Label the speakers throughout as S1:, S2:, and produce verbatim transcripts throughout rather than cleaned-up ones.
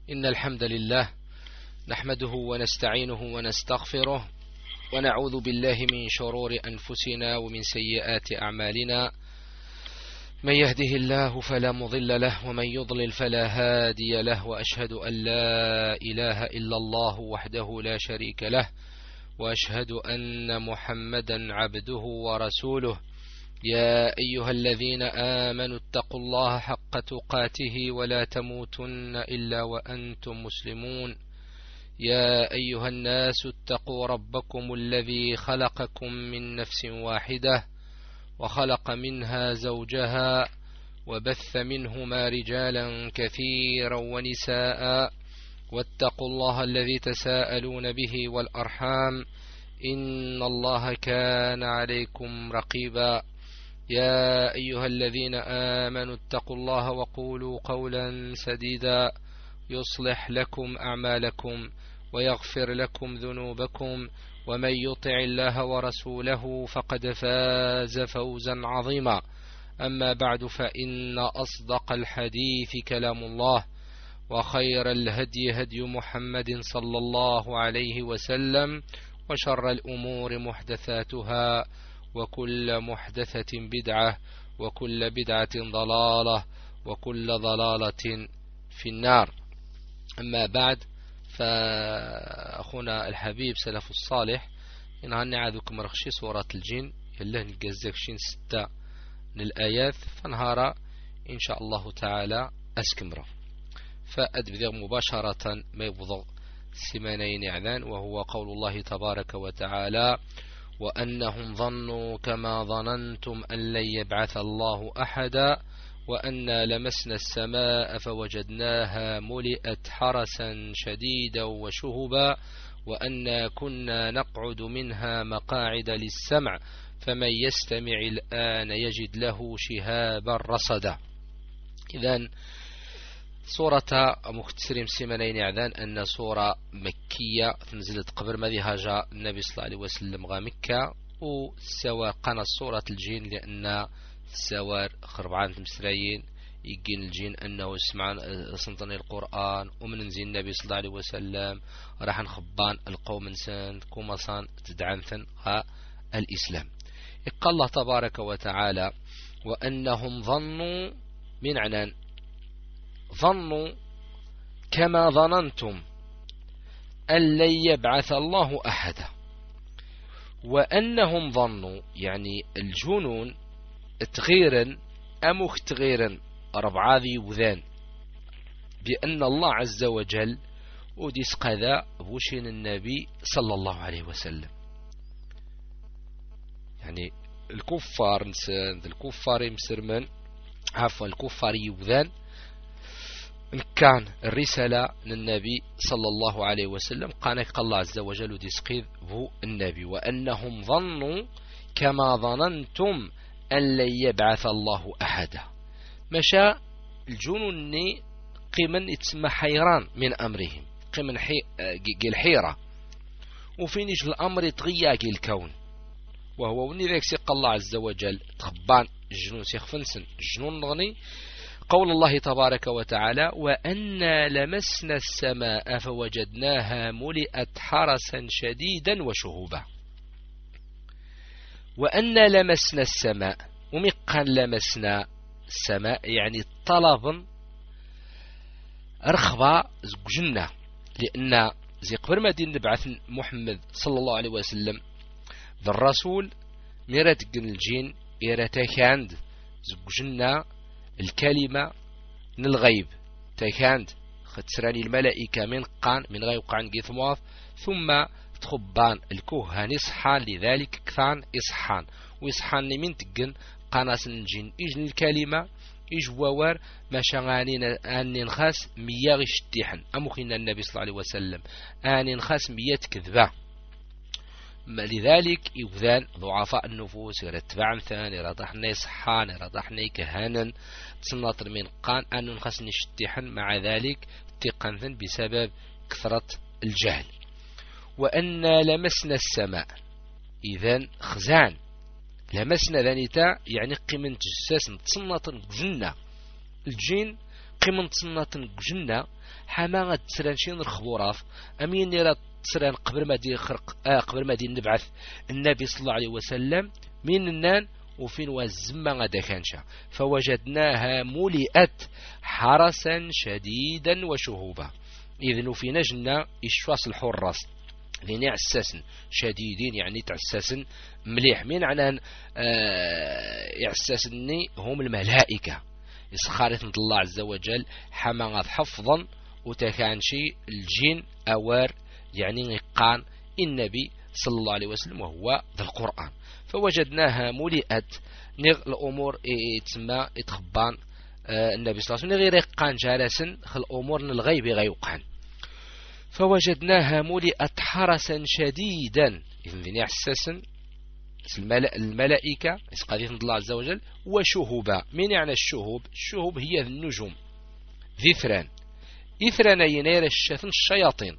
S1: إن الحمد لله نحمده ونستعينه ونستغفره ونعوذ بالله من شرور أنفسنا ومن سيئات أعمالنا. من يهده الله فلا مضل له ومن يضلل فلا هادي له، وأشهد أن لا إله إلا الله وحده لا شريك له، وأشهد أن محمدا عبده ورسوله. يا أيها الذين آمنوا اتقوا الله حق تقاته ولا تموتن إلا وأنتم مسلمون. يا أيها الناس اتقوا ربكم الذي خلقكم من نفس واحدة وخلق منها زوجها وبث منهما رجالا كثيرا ونساء، واتقوا الله الذي تساءلون به والأرحام إن الله كان عليكم رقيبا. يا أيها الذين آمنوا اتقوا الله وقولوا قولا سديدا يصلح لكم أعمالكم ويغفر لكم ذنوبكم، ومن يطع الله ورسوله فقد فاز فوزا عظيما. أما بعد، فإن أصدق الحديث كلام الله، وخير الهدي هدي محمد صلى الله عليه وسلم، وشر الأمور محدثاتها، وكل محدثة بدعة، وكل بدعة ضلالة، وكل ضلالة في النار. أما بعد، فأخونا الحبيب سلف الصالح إن هني عادكم رخشي سورة الجن يلا نجزك شين ستة من الآيات فنهار إن شاء الله تعالى أسكمره. فأدبذ مباشرة ما يبضغ سمانين إعلان، وهو قول الله تبارك وتعالى: وأنهم ظنوا كما ظننتم أن لن يبعث الله أحدا وأنا لمسنا السماء فوجدناها ملئت حرسا شديدا وشهبا وأنا كنا نقعد منها مقاعد للسمع فمن يستمع الآن يجد له شهابا رصدا. إذن سورة مختصر سيمانين إعلان أن سورة مكية تنزلت قبل ما هاجر النبي صلى الله عليه وسلم غا مكة، وسوى قنا سورة الجن لأن سوار خربعان مسرايين يجين الجن أنه سمعان سنطني القرآن ومن نزل النبي صلى الله عليه وسلم راح نخبان القوم انسان كومصان تدعنثن ها الإسلام. قال الله تبارك وتعالى: وأنهم ظنوا من عنان ظنوا كما ظننتم أن لن يبعث الله أحدا. وأنهم ظنوا يعني الجنون تغيرا أمخ تغيرا ربعا ذي وذان بأن الله عز وجل وديس قذا بوشين النبي صلى الله عليه وسلم. يعني الكفار نسان الكفار مسرمن عفوا الكفار يوذان إن كان الرسالة للنبي صلى الله عليه وسلم قانك الله عز وجل ديسقيذ هو النبي. وأنهم ظنوا كما ظننتم أن لن يبعث الله أحدا. مشى الجنون قيمن يتسمى حيران من أمرهم، قيمن حي... الحيرة وفين يجي الأمر يتغيى الكون، وهو وني ذاك سيق الله عز وجل تخبان الجنون سيخفنسن الجنون نغني قول الله تبارك وتعالى: وأنا لمسنا السماء فوجدناها ملئت حرسا شديدا وشهبا. وأنا لمسنا السماء، ومقا لمسنا السماء يعني طلب رخبة زوجنا، لأن زي قبل ما دين نبعث محمد صلى الله عليه وسلم ذا الرسول ميرات الجين إيراتاكاند زوجنا الكلمة من الغيب تكاند خسراني الملائكة من قان من غيب قان جثموث ثم تخبان الكهان إصحان لذلك كثان إصحان وإصحان من تجن قناس الجن إجن الكلمة إجوار ما شغانين أن نخاس مياغ اشتيحن أمخين النبي صلى الله عليه وسلم أن نخاس ميات كذبة. لذلك يبذان ضعفاء النفوس يرتبعن ثاني يرضحنا يصحان يرضحنا كهانا تصنطر من قان أن نخاس نشتيحن مع ذلك تقنثن بسبب كثرة الجهل. وأن لمسنا السماء إذن خزان لمسنا ذانيتا يعني قيمن جساس تصنطر جنة الجين قيمن تصنة جنة حما تسران شي نرخبوراف أمين نرى تسران قبل ما دي خرق آه قبل ما دي نبعث النبي صلى الله عليه وسلم من النان وفين والزمة غدا كانشا فوجدناها ملئت حرسا شديدا وشهوبا. إذن في نجنا إشواس الحراس ذين عساسن شديدين يعني تعساسن مليح من عنان آه عساسني هم الملائكة إسخارة الله عز وجل حما حفظا وتكانشي الجن أوار يعني قان النبي صلى الله عليه وسلم وهو ذا القرآن. فوجدناها ملئت نغ الأمور تسمى اتخبان آه النبي صلى الله عليه وسلم غير قان جالسا خل أمور الغيب غيوقان. فوجدناها ملئت حرسا شديدا إذن ذي حساسا الملائكة قضية الله عز وجل وشهوبا. من يعني الشهوب؟ الشهوب هي النجوم ذثران إثران ينير الشاثن الشياطين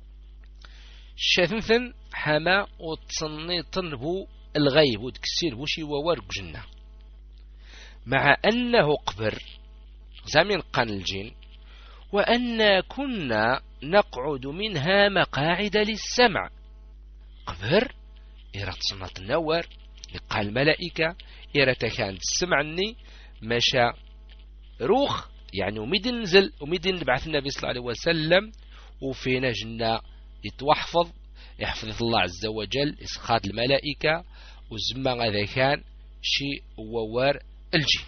S1: الشاثن حما وتصني تنبو الغيب وتكسير بوشي وورق جنة مع أنه قبر زمن قان الجن وأن كنا نقعد منها مقاعد للسمع. قبر إرى تصنة النور يقال الملائكة إرى تكان تسمعني مشى روخ يعني ومدن نزل ومدن نبعث النبي صلى الله عليه وسلم وفينا جنة يتوحفظ يحفظ الله عز وجل إسخاد الملائكة وزمان هذا كان شيء ووار الجن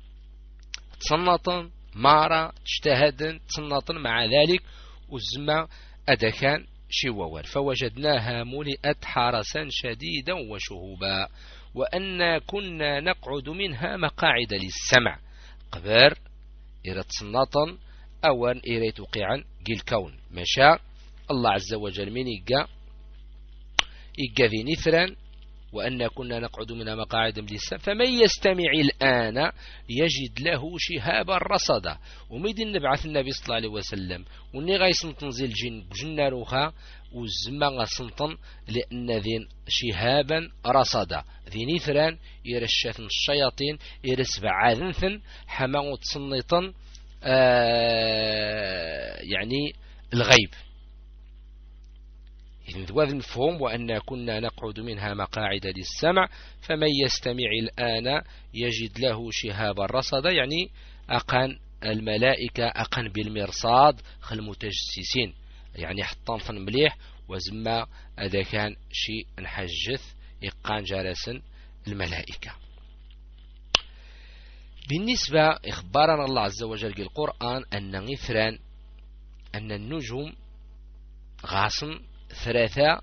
S1: تصنطا مارا اجتهدا تصنطا مع ذلك وزمان هذا كان شيء ووار. فوجدناها ملئت حرسا شديدا وشهوبا وأن كنا نقعد منها مقاعد للسمع. قبر إرى تصنطا أوان إرى توقعا قيل كون مشاء الله عز وجل من إيقا إيقا ذي نثرا وأن كنا نقعد منها مقاعد للسمع فمن يستمع الآن يجد له شهابا رصدا. وميدين نبعث النبي صلى الله عليه وسلم وني غاي سنطن زي الجن جنة روخا والزمان سنطن لأن ذين شهابا رصدا ذي نثران يرشاثن الشياطين يرسبع ذنثن حما تصنطن آه يعني الغيب. إذن ذوذ المفهوم وأن كنا نقعد منها مقاعد للسمع فمن يستمع الآن يجد له شهابا رصدا يعني أقن الملائكة أقن بالمرصاد خل المتجسسين يعني حطان فن مليح وزما إذا كان شيء نحجث إقان جالسا الملائكة. بالنسبة إخبارنا الله عز وجل في القرآن أن غثران أن النجوم غاصن ثلاثة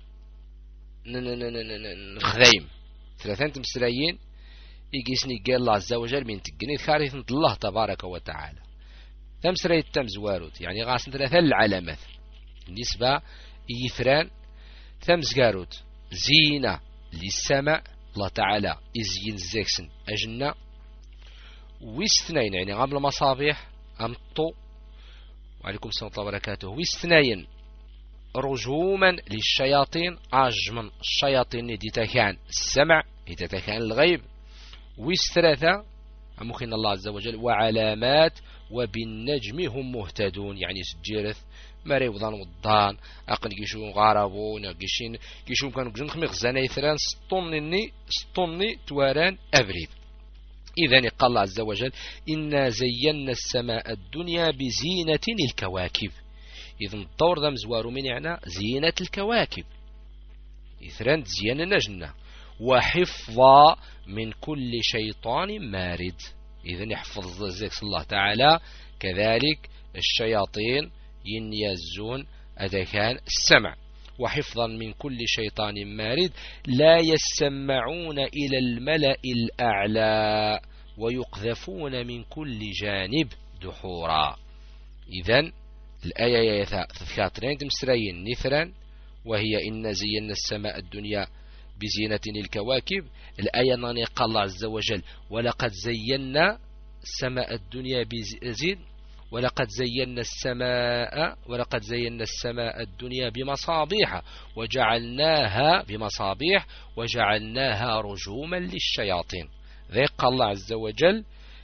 S1: نخذيم ثلاثة تمسرايين يقيسني قال الله عز وجل من تقني ثالث الله تبارك وتعالى تمسراي التمز وارد يعني غاصن ثلاثة العلامات. بالنسبة يثران ثمز قاروت زينة للسماء الله تعالى إزين زيكسن أجنة واستنين يعني قبل مصابيح أمطو وعليكم السلام ورحمة الله وبركاته واستنين رجوما للشياطين أجمن الشياطين دي تكان السمع دي تكان الغيب واستثلاثة أمخين الله عز وجل وعلامات وبالنجم هم مهتدون يعني سجيرث مريوضان وضان أقن كيشون غاربون كيشين كيشون كانوا جن خميق زاني ثران سطنني سطني تواران أبريد. إذن قال الله عز وجل إنا زينا السماء الدنيا بزينة الكواكب. إذن الدور ذا مزوار من يعني زينة الكواكب إثران زينة نجنة وحفظا من كل شيطان مارد. إذن يحفظ زيك الله تعالى كذلك الشياطين ينيزون أذا كان السمع وحفظا من كل شيطان مارد لا يسمعون إلى الملأ الأعلى ويقذفون من كل جانب دحورا. إذن الآية تذكرين تمسرين نثرا وهي إن زينا السماء الدنيا بزينة الكواكب. الآية ناني قال الله عز وجل ولقد زينا السماء الدنيا بزين ولقد زينا السماء ولقد زينا السماء الدنيا بمصابيح وجعلناها بمصابيح وجعلناها رجوما للشياطين. ذي قال الله عز وجل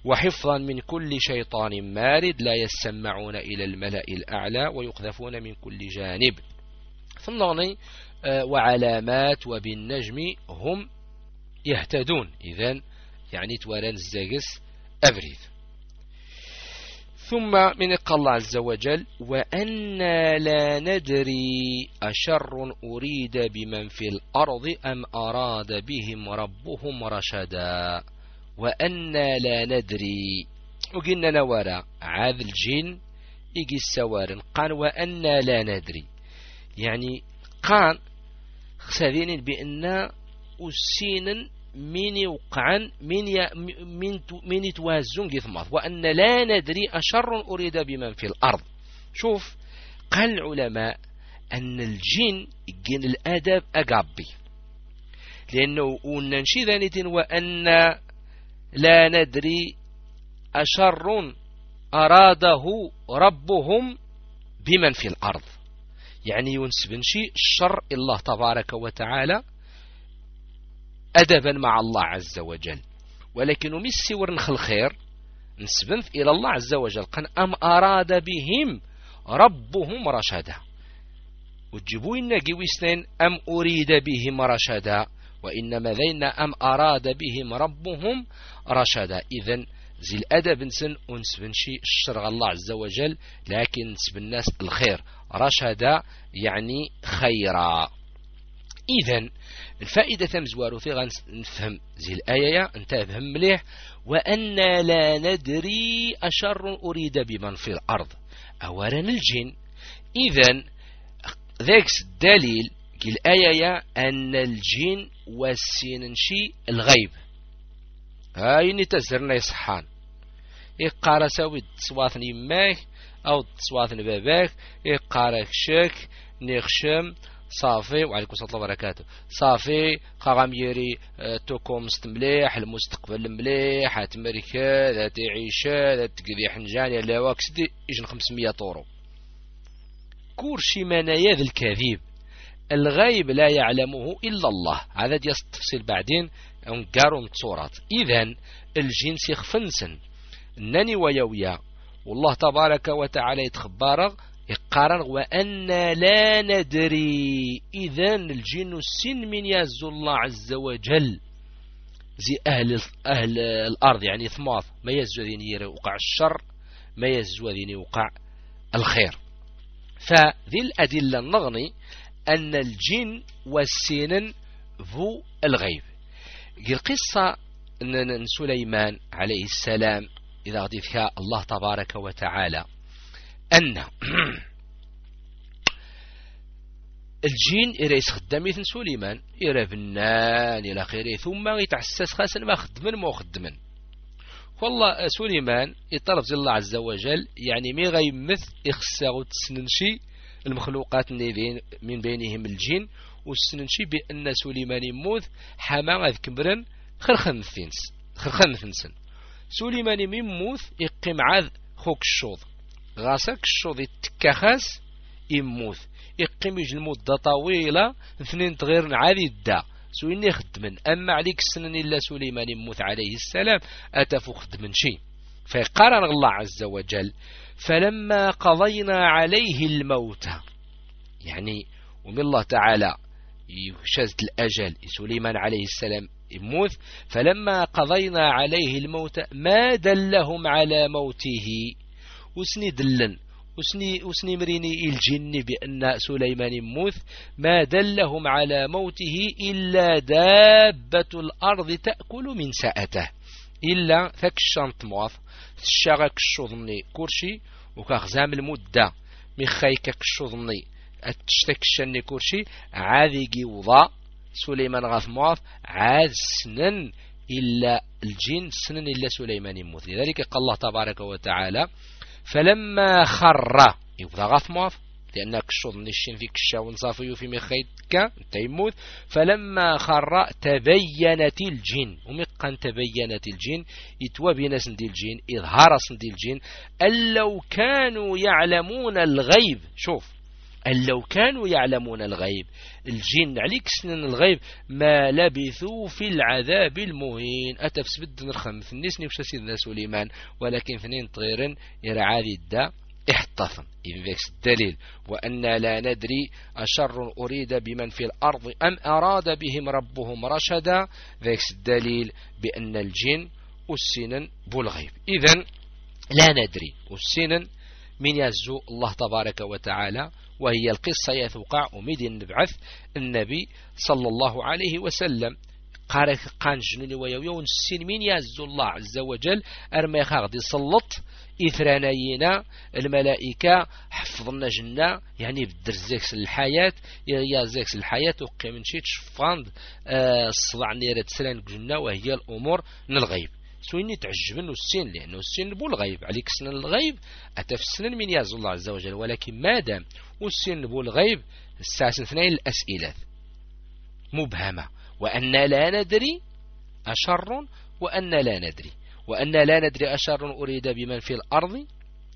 S1: وحفظا من كل شيطان مارد لا يسمعون إلى الملأ الأعلى ويقذفون من كل جانب. فالنغني وعلامات وبالنجم هم يهتدون. إذن يعني توارن الزاقس أبريد. ثم من قال الله عز وجل وأنا لا ندري أشر أريد بمن في الأرض أم أراد بهم ربهم رشدا. وأنا لا ندري وقلنا نورا عاذ الجن يجي السوارن قال وأنا لا ندري يعني قال خسادين بأن أسين من يوقعن من ي... من من يتوازن قثمات. وأن لا ندري أشر أريد بمن في الأرض. شوف قال العلماء أن الجن يجين الأدب أقابي لأنه وننشي ذانيتين وأن لا ندري أشر أراده ربهم بمن في الأرض يعني ينسبن شيء الشر الله تبارك وتعالى أدبا مع الله عز وجل. ولكن مسي ورنخ الخير نسبن إلى الله عز وجل قال أم أراد بهم ربهم رشدا. وتجيبوا إن جويسنين أم أريد بهم رشدا وإنما ذين أم أراد بهم ربهم رشدا. إذن زي الأدب نسن ونسبن شيء الشرع الله عز وجل لكن نسب الناس الخير رشدا يعني خيرا. إذن الفائدة تمزوار في غنفهم زي الآية انتبه مليح وأن لا ندري أشر أريد بمن في الأرض أولا الجن. إذن ذاك الدليل الآية أن الجن والسينشي الغيب هاي نتزرنا يصحان يقارا سوي تصواثن يماك أو تصواثن باباك يقارا كشك نخشم صافي وعليكم السلام الله وبركاته صافي قام يري توكم مستمليح المستقبل مليح هتمركا ذات عيشة ذات قذي حنجان يلا واكسدي يجن خمسمية طورو كورشي منايا ذا الكذيب الغيب لا يعلمه إلا الله. هذا دي التفصيل بعدين انقارون صورات. إذن الجنس يخفنسن نني ويويا والله تبارك وتعالى يتخبارغ يقارن وأن لا ندري. إذن الجن السن من يعز الله عز وجل زي أهل, أهل الأرض يعني ثماث ما يزودين يوقع الشر ما يزودين يوقع الخير. فذي الأدلة النغني أن الجن والسنن ذو الغيب. القصة أن سليمان عليه السلام إذا غديثها الله تبارك وتعالى أن الجن إرى يخدم مثل سليمان إرى بنان إلى خيره ثم يتعسس خاسا ما خدمن ما خدمن. والله سليمان يطلب الله عز وجل يعني مي غيمث يخسر تسننشي المخلوقات النيذين من بينهم الجن والسننشي بأن سليمان يموت حما ذ كبرن خرخن ثنس خرخن ثنسن سليمان يموت يقيم عاد خوك الشوض غاسك الشوض يتكخس يموت يقيم يجي المدة طويلة اثنين تغير عادي الدا سويني خدمن. أما عليك السنن إلا سليمان يموت عليه السلام أتفو خدمن شي. فيقارن الله عز وجل فلما قضينا عليه الموت يعني ومن الله تعالى يشزد الأجل سليمان عليه السلام يموت فلما قضينا عليه الموت ما دلهم على موته وسني دلن وسني, وسني مريني الجن بأن سليمان يموت ما دلهم على موته إلا دابة الأرض تأكل من سأته إلا ثك الشنط موث الشغك الشوضني كورشي وكاخزام المدة مخيكك الشوضني أتشتك الشني كورشي عاذي وضاء سليمان غاث موث عاذ سنن إلا الجن سنن إلا سليمان يموت. لذلك قال الله تبارك وتعالى فلما خر يبقى غاث موث لأنك الشوضني الشين فيك الشاون صافي في مخيتك تيموت فلما خر تبينت الجن ومقا تبينت الجن يتوبين سندي الجن إظهار سندي الجن أن لو كانوا يعلمون الغيب. شوف أن لو كانوا يعلمون الغيب الجن عليك سنن الغيب ما لبثوا في العذاب المهين. أتفسبد نرخم في الناس نفس سيدنا سليمان ولكن فنين طغيرا يرعادي الدا احتفن. إذن ذاك الدليل وأن لا ندري أشر أريد بمن في الأرض أم أراد بهم ربهم رشدا. ذاك الدليل بأن الجن السنن بالغيب. إذن لا ندري السنن من يزو الله تبارك وتعالى، وهي القصة يتوقع أميد نبعث النبي صلى الله عليه وسلم قارك قان جنوني ويويون السن من يزو الله عز وجل أرمي خاغدي سلط إثرانينا الملائكة حفظنا جنة يعني بدرزيكس الحياة يا زيكس الحياة وقي من شيء شفاند الصدع نيرة سلان جنة، وهي الأمور من الغيب. سويني تعجبن السن لأنه السن بو الغيب عليك سن الغيب أتفسن من يزو الله عز وجل، ولكن مادام السن بو الغيب الساسن اثنين الأسئلة مبهمة. وأن لا ندري أشر وأن لا ندري وأن لا ندري أشر أريد بمن في الأرض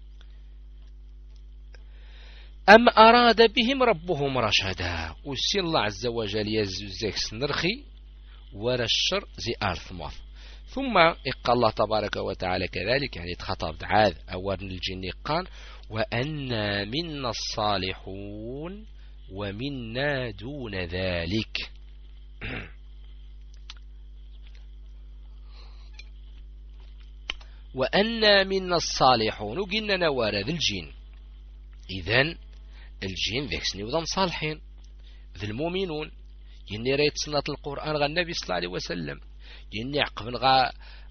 S1: أم أراد بهم ربهم رشدا. والسن الله عز وجل يزوزك سنرخي ولا الشر زي أرث موث. ثم إقال الله تبارك وتعالى كذلك يعني تخطب عاذ أورن الجن قان وأنا منا الصالحون ومنا دون ذلك. وأنا منا الصالحون وقلنا نوارد الجن. إذن الجن ذيك سنوضا صالحين ذي المؤمنون يني ريت سنة القرآن غا النبي صلى الله عليه وسلم يني عقبن غا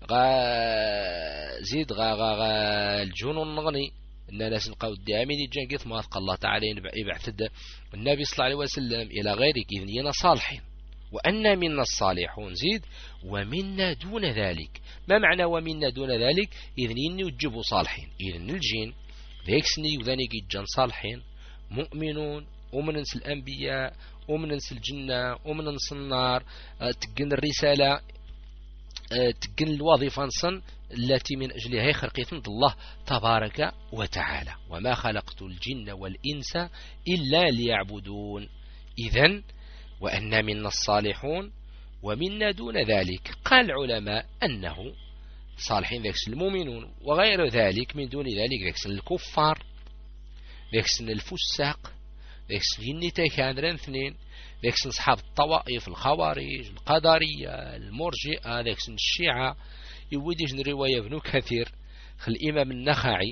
S1: غا زيد غا غا, غا الجنون نغني إن ناس نقاو الدامين يجان قيث ما قال الله تعالى يبعث النبي صلى الله عليه وسلم إلى غيرك إذن ينا صالحين. وأنا منا الصالحون زيد ومنا دون ذلك. ما معنى ومنا دون ذلك؟ إذن إني وجبوا صالحين. إذن الجين ذيك سني وذاني جان صالحين مؤمنون ومننس الأنبياء ومننس الجنة ومننس النار تقن الرسالة تقن الوظيفة نصن التي من أجلها خلقت الله تبارك وتعالى وما خلقت الجن والإنس إلا ليعبدون. إذن وأن منا الصالحون ومنا دون ذلك. قال العلماء أنه صالحين ذاك المؤمنون وغير ذلك من دون ذلك ذاك الكفار ذاك الفساق ذاك النتاي كان اثنين ذاك أصحاب الطوائف الخوارج القدرية المرجئة ذاك الشيعة. يوديش رواية ابن كثير الإمام النخعي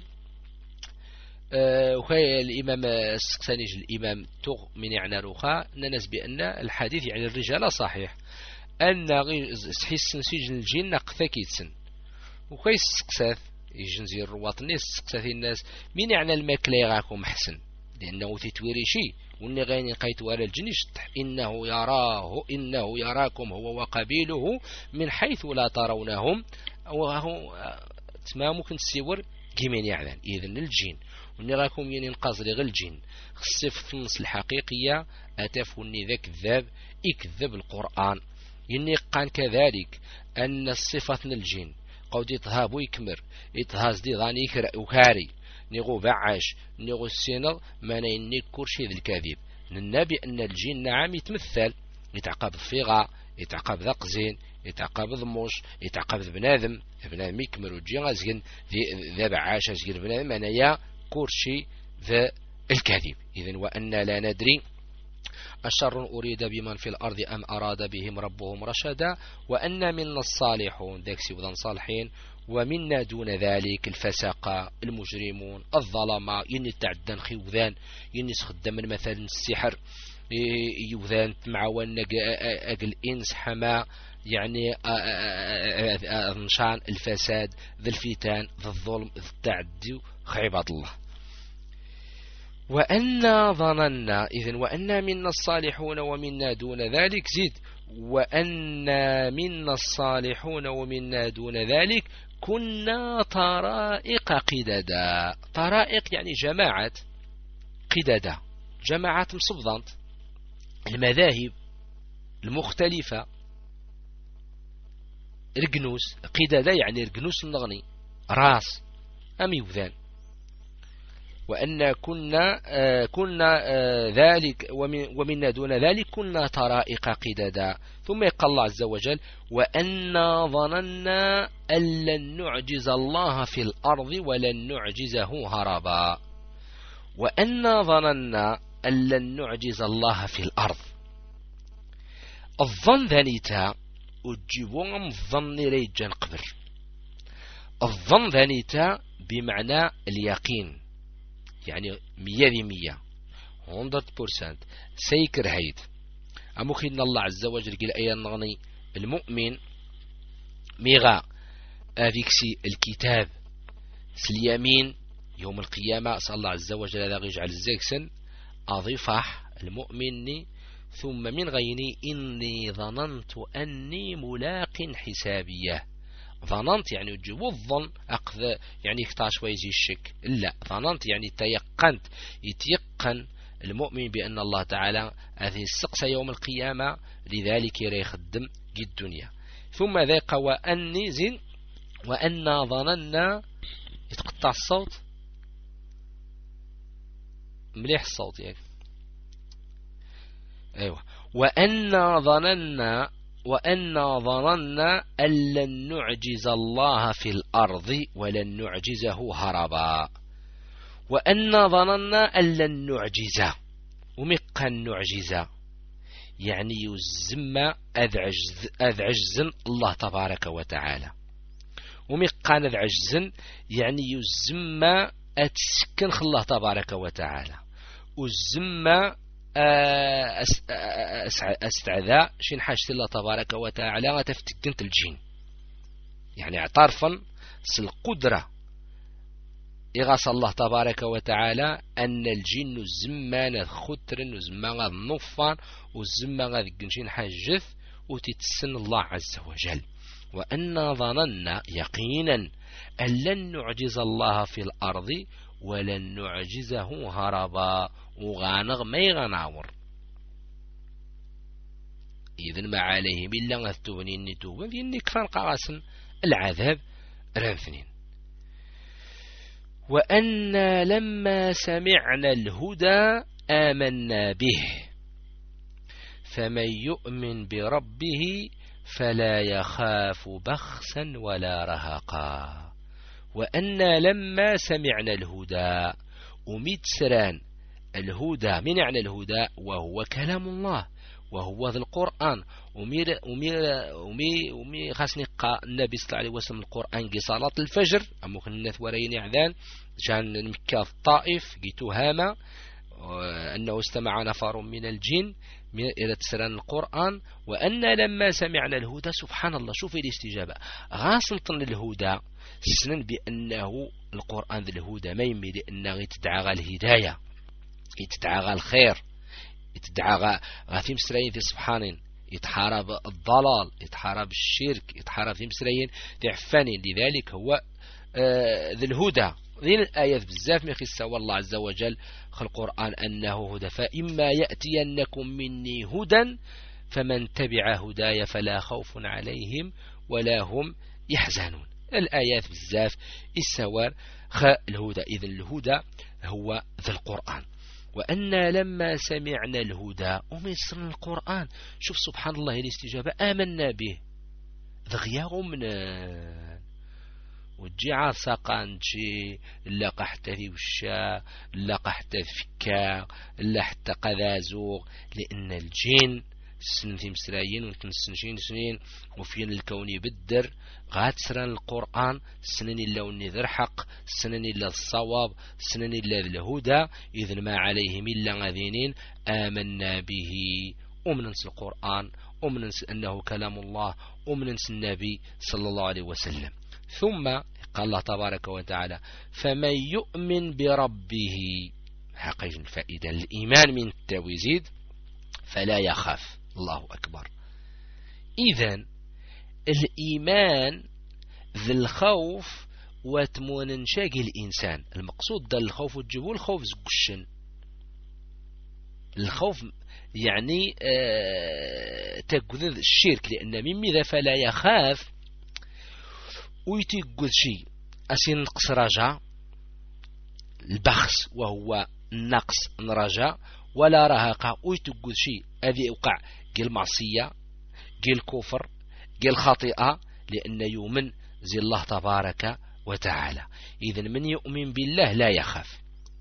S1: أه وخي الإمام السقساني الإمام توغ من يعني روخا ننس بأن الحديث يعني الرجال صحيح أن حس سجن الجن قثكيتسن وخي السقسات يجنزي الرواطني السقسات الناس من يعني الماكلة يغاكم حسن لأنه تتويري شيء وإني غيني قيت على الجن يشطح إنه يراه إنه يراكم هو وقبيله من حيث لا ترونهم وهو تما ممكن تسيور كيمين يعلن. إذن الجن وإني راكم ينقص لغ الجن خصف في النص الحقيقية أتفوني ذا كذاب يكذب القرآن. يني قان كذلك أن الصفة الجن قد يطهاب ويكمر يطهاز دي ظاني وكاري نيغو بعاش نيغو السينغ ما نيني كرشي ذي الكاذب. النبي أن الجن نعم يتمثل يتعقب الفيغة يتعقب ذا قزين يتعقب ذموش يتعقب ذا بنادم بنادم يكمر وجي غازين ذا بعاش أزقين بنادم أنا يا كرشي ذا الكاذب. إذن وأن لا ندري أشر أريد بمن في الأرض أم أراد بهم ربهم رشدا. وأن منا الصالحون ذاك سيوضا صالحين ومنا دون ذلك الفسقة المجرمون الظلماء يني تعدن خيوذان يني سخدم من مثلا السحر يوذان معاون أقل إنس حما يعني نشان الفساد ذا الفتان ذا الظلم ذا التعدي عباد الله. وأنا ظننا إذن وأنا منا الصالحون ومنا دون ذلك زيد وأنا منا الصالحون ومنا دون ذلك كنا طرائق قددا. طرائق يعني جماعات قددا جماعات مصبضانت المذاهب المختلفة رقنوس قددا يعني رقنوس النغني راس أمي وذان وأن كنا آه كنا آه ذلك ومن ومنا دون ذلك كنا طرائق قددا. ثم يقول الله عز وجل وأنا ظننا أن لن نعجز الله في الأرض ولن نعجزه هربا. وأنا ظننا أن لن نعجز الله في الأرض. الظن ذنيتا وتجيبون الظن ريجان قبر. الظن ذنيتا بمعنى اليقين، يعني مية ذي مية مية بالمية سيكر هيد. أموخي إن الله عز وجل قال أيان نغني المؤمن ميغا أذيكسي الكتاب سليامين يوم القيامة. صلى الله عز وجل هذا يجعل الزيكسن أضيفح المؤمن ثم من غيني إني ظننت أني ملاق حسابيه. ظننت يعني تجيبوا الظن أخذ يعني يكتاش ويزي الشك، لا ظننت يعني تيقنت، يتيقن المؤمن بأن الله تعالى هذه السقسة يوم القيامة، لذلك يخدم جد الدنيا. ثم ذاق وأني زين وأنا ظننا يتقطع الصوت مليح الصوت يعني أيوة. وأنا ظننا وأنا ظننا أن لن نعجز الله في الأرض ولن نعجزه هربا. وأنا ظننا أن لن نعجزه ومقا نعجزه يعني يزم أذعجز أذعجزن الله تبارك وتعالى. ومقا نذعجزن يعني يزم أتسكن الله تبارك وتعالى. وزم استعذاء شين حاجة الله تبارك وتعالى تفتكنت الجين، يعني اعترفا القدرة إغاث الله تبارك وتعالى أن الجن الزمان خطر وزمان النفان وزمان الجنشين حاجث وتتسن الله عز وجل. وأن ظننا يقينا أن لن نعجز الله في الأرض ولن نعجزه هربا. وغانغ ما يغناور إذن ما عليهم إلا غثتوني النتوبة لأني كفان قاسم العذاب رنثنين. وأنا لما سمعنا الهدى آمنا به فمن يؤمن بربه فلا يخاف بخسا ولا رهقا. وأنا لما سمعنا الهدى أميت سران الهدى من يعني الهدى وهو كلام الله وهو ذا القرآن. ومير ومير ومي ومي خاصني قا النبي صلى الله عليه وسلم القرآن قي صلاة الفجر أمو الناس ورين عذان جان مكة الطائف قيتو هاما أنه استمع نفر من الجن إلى تسران القرآن. وأن لما سمعنا الهدى سبحان الله شوف الاستجابة غاصنطن الهدى سنن بأنه القرآن ذا الهدى ما يمي لأنه يتدعى الهداية يتدعى الخير يتدعى غاثي مسرين في سبحان يتحارب الضلال يتحارب الشرك يتحارب في مسرين في عفانين. لذلك هو آه ذي الهدى. ذين الآيات بزاف من خصة والله عز وجل في القرآن أنه هدى. فإما يأتينكم مني هدى فمن تبع هداي فلا خوف عليهم ولا هم يحزنون. الآيات بزاف السوار خ الهدى. إذن الهدى هو ذا القرآن. وأنا لما سمعنا الهدى وميسرنا القرآن شوف سبحان الله الاستجابة آمنا به ذغيا من وجي ساقان جي لا حتى في وشا لا حتى فكا لا حتى قذازوغ لأن الجن سن في مسرايين ويمكن سنين سنين وفين الكون يبدر غاد سران القرآن سنن إلا والنذر حق سنن إلا الصواب سنن إلا الهدى. إذن ما عليهم إلا غذينين آمنا به ومننس القرآن ومننس أنه كلام الله ومننس النبي صلى الله عليه وسلم. ثم قال الله تبارك وتعالى فمن يؤمن بربه حقيقة الفائدة الإيمان من التوزيد فلا يخاف. الله أكبر. إذن الإيمان ذي الخوف وتمون شاقي الإنسان. المقصود ده الخوف وتجيبه الخوف زقشن الخوف يعني آه تقذذ الشرك لأن من ماذا فلا يخاف ويتقذ شيء أسين نقص رجع البخس وهو النقص نرجع ولا رهقة ويتقود شيء هذه وقع قل معصية قل كفر قل خطيئة لأن يؤمن زي الله تبارك وتعالى. إذن من يؤمن بالله لا يخاف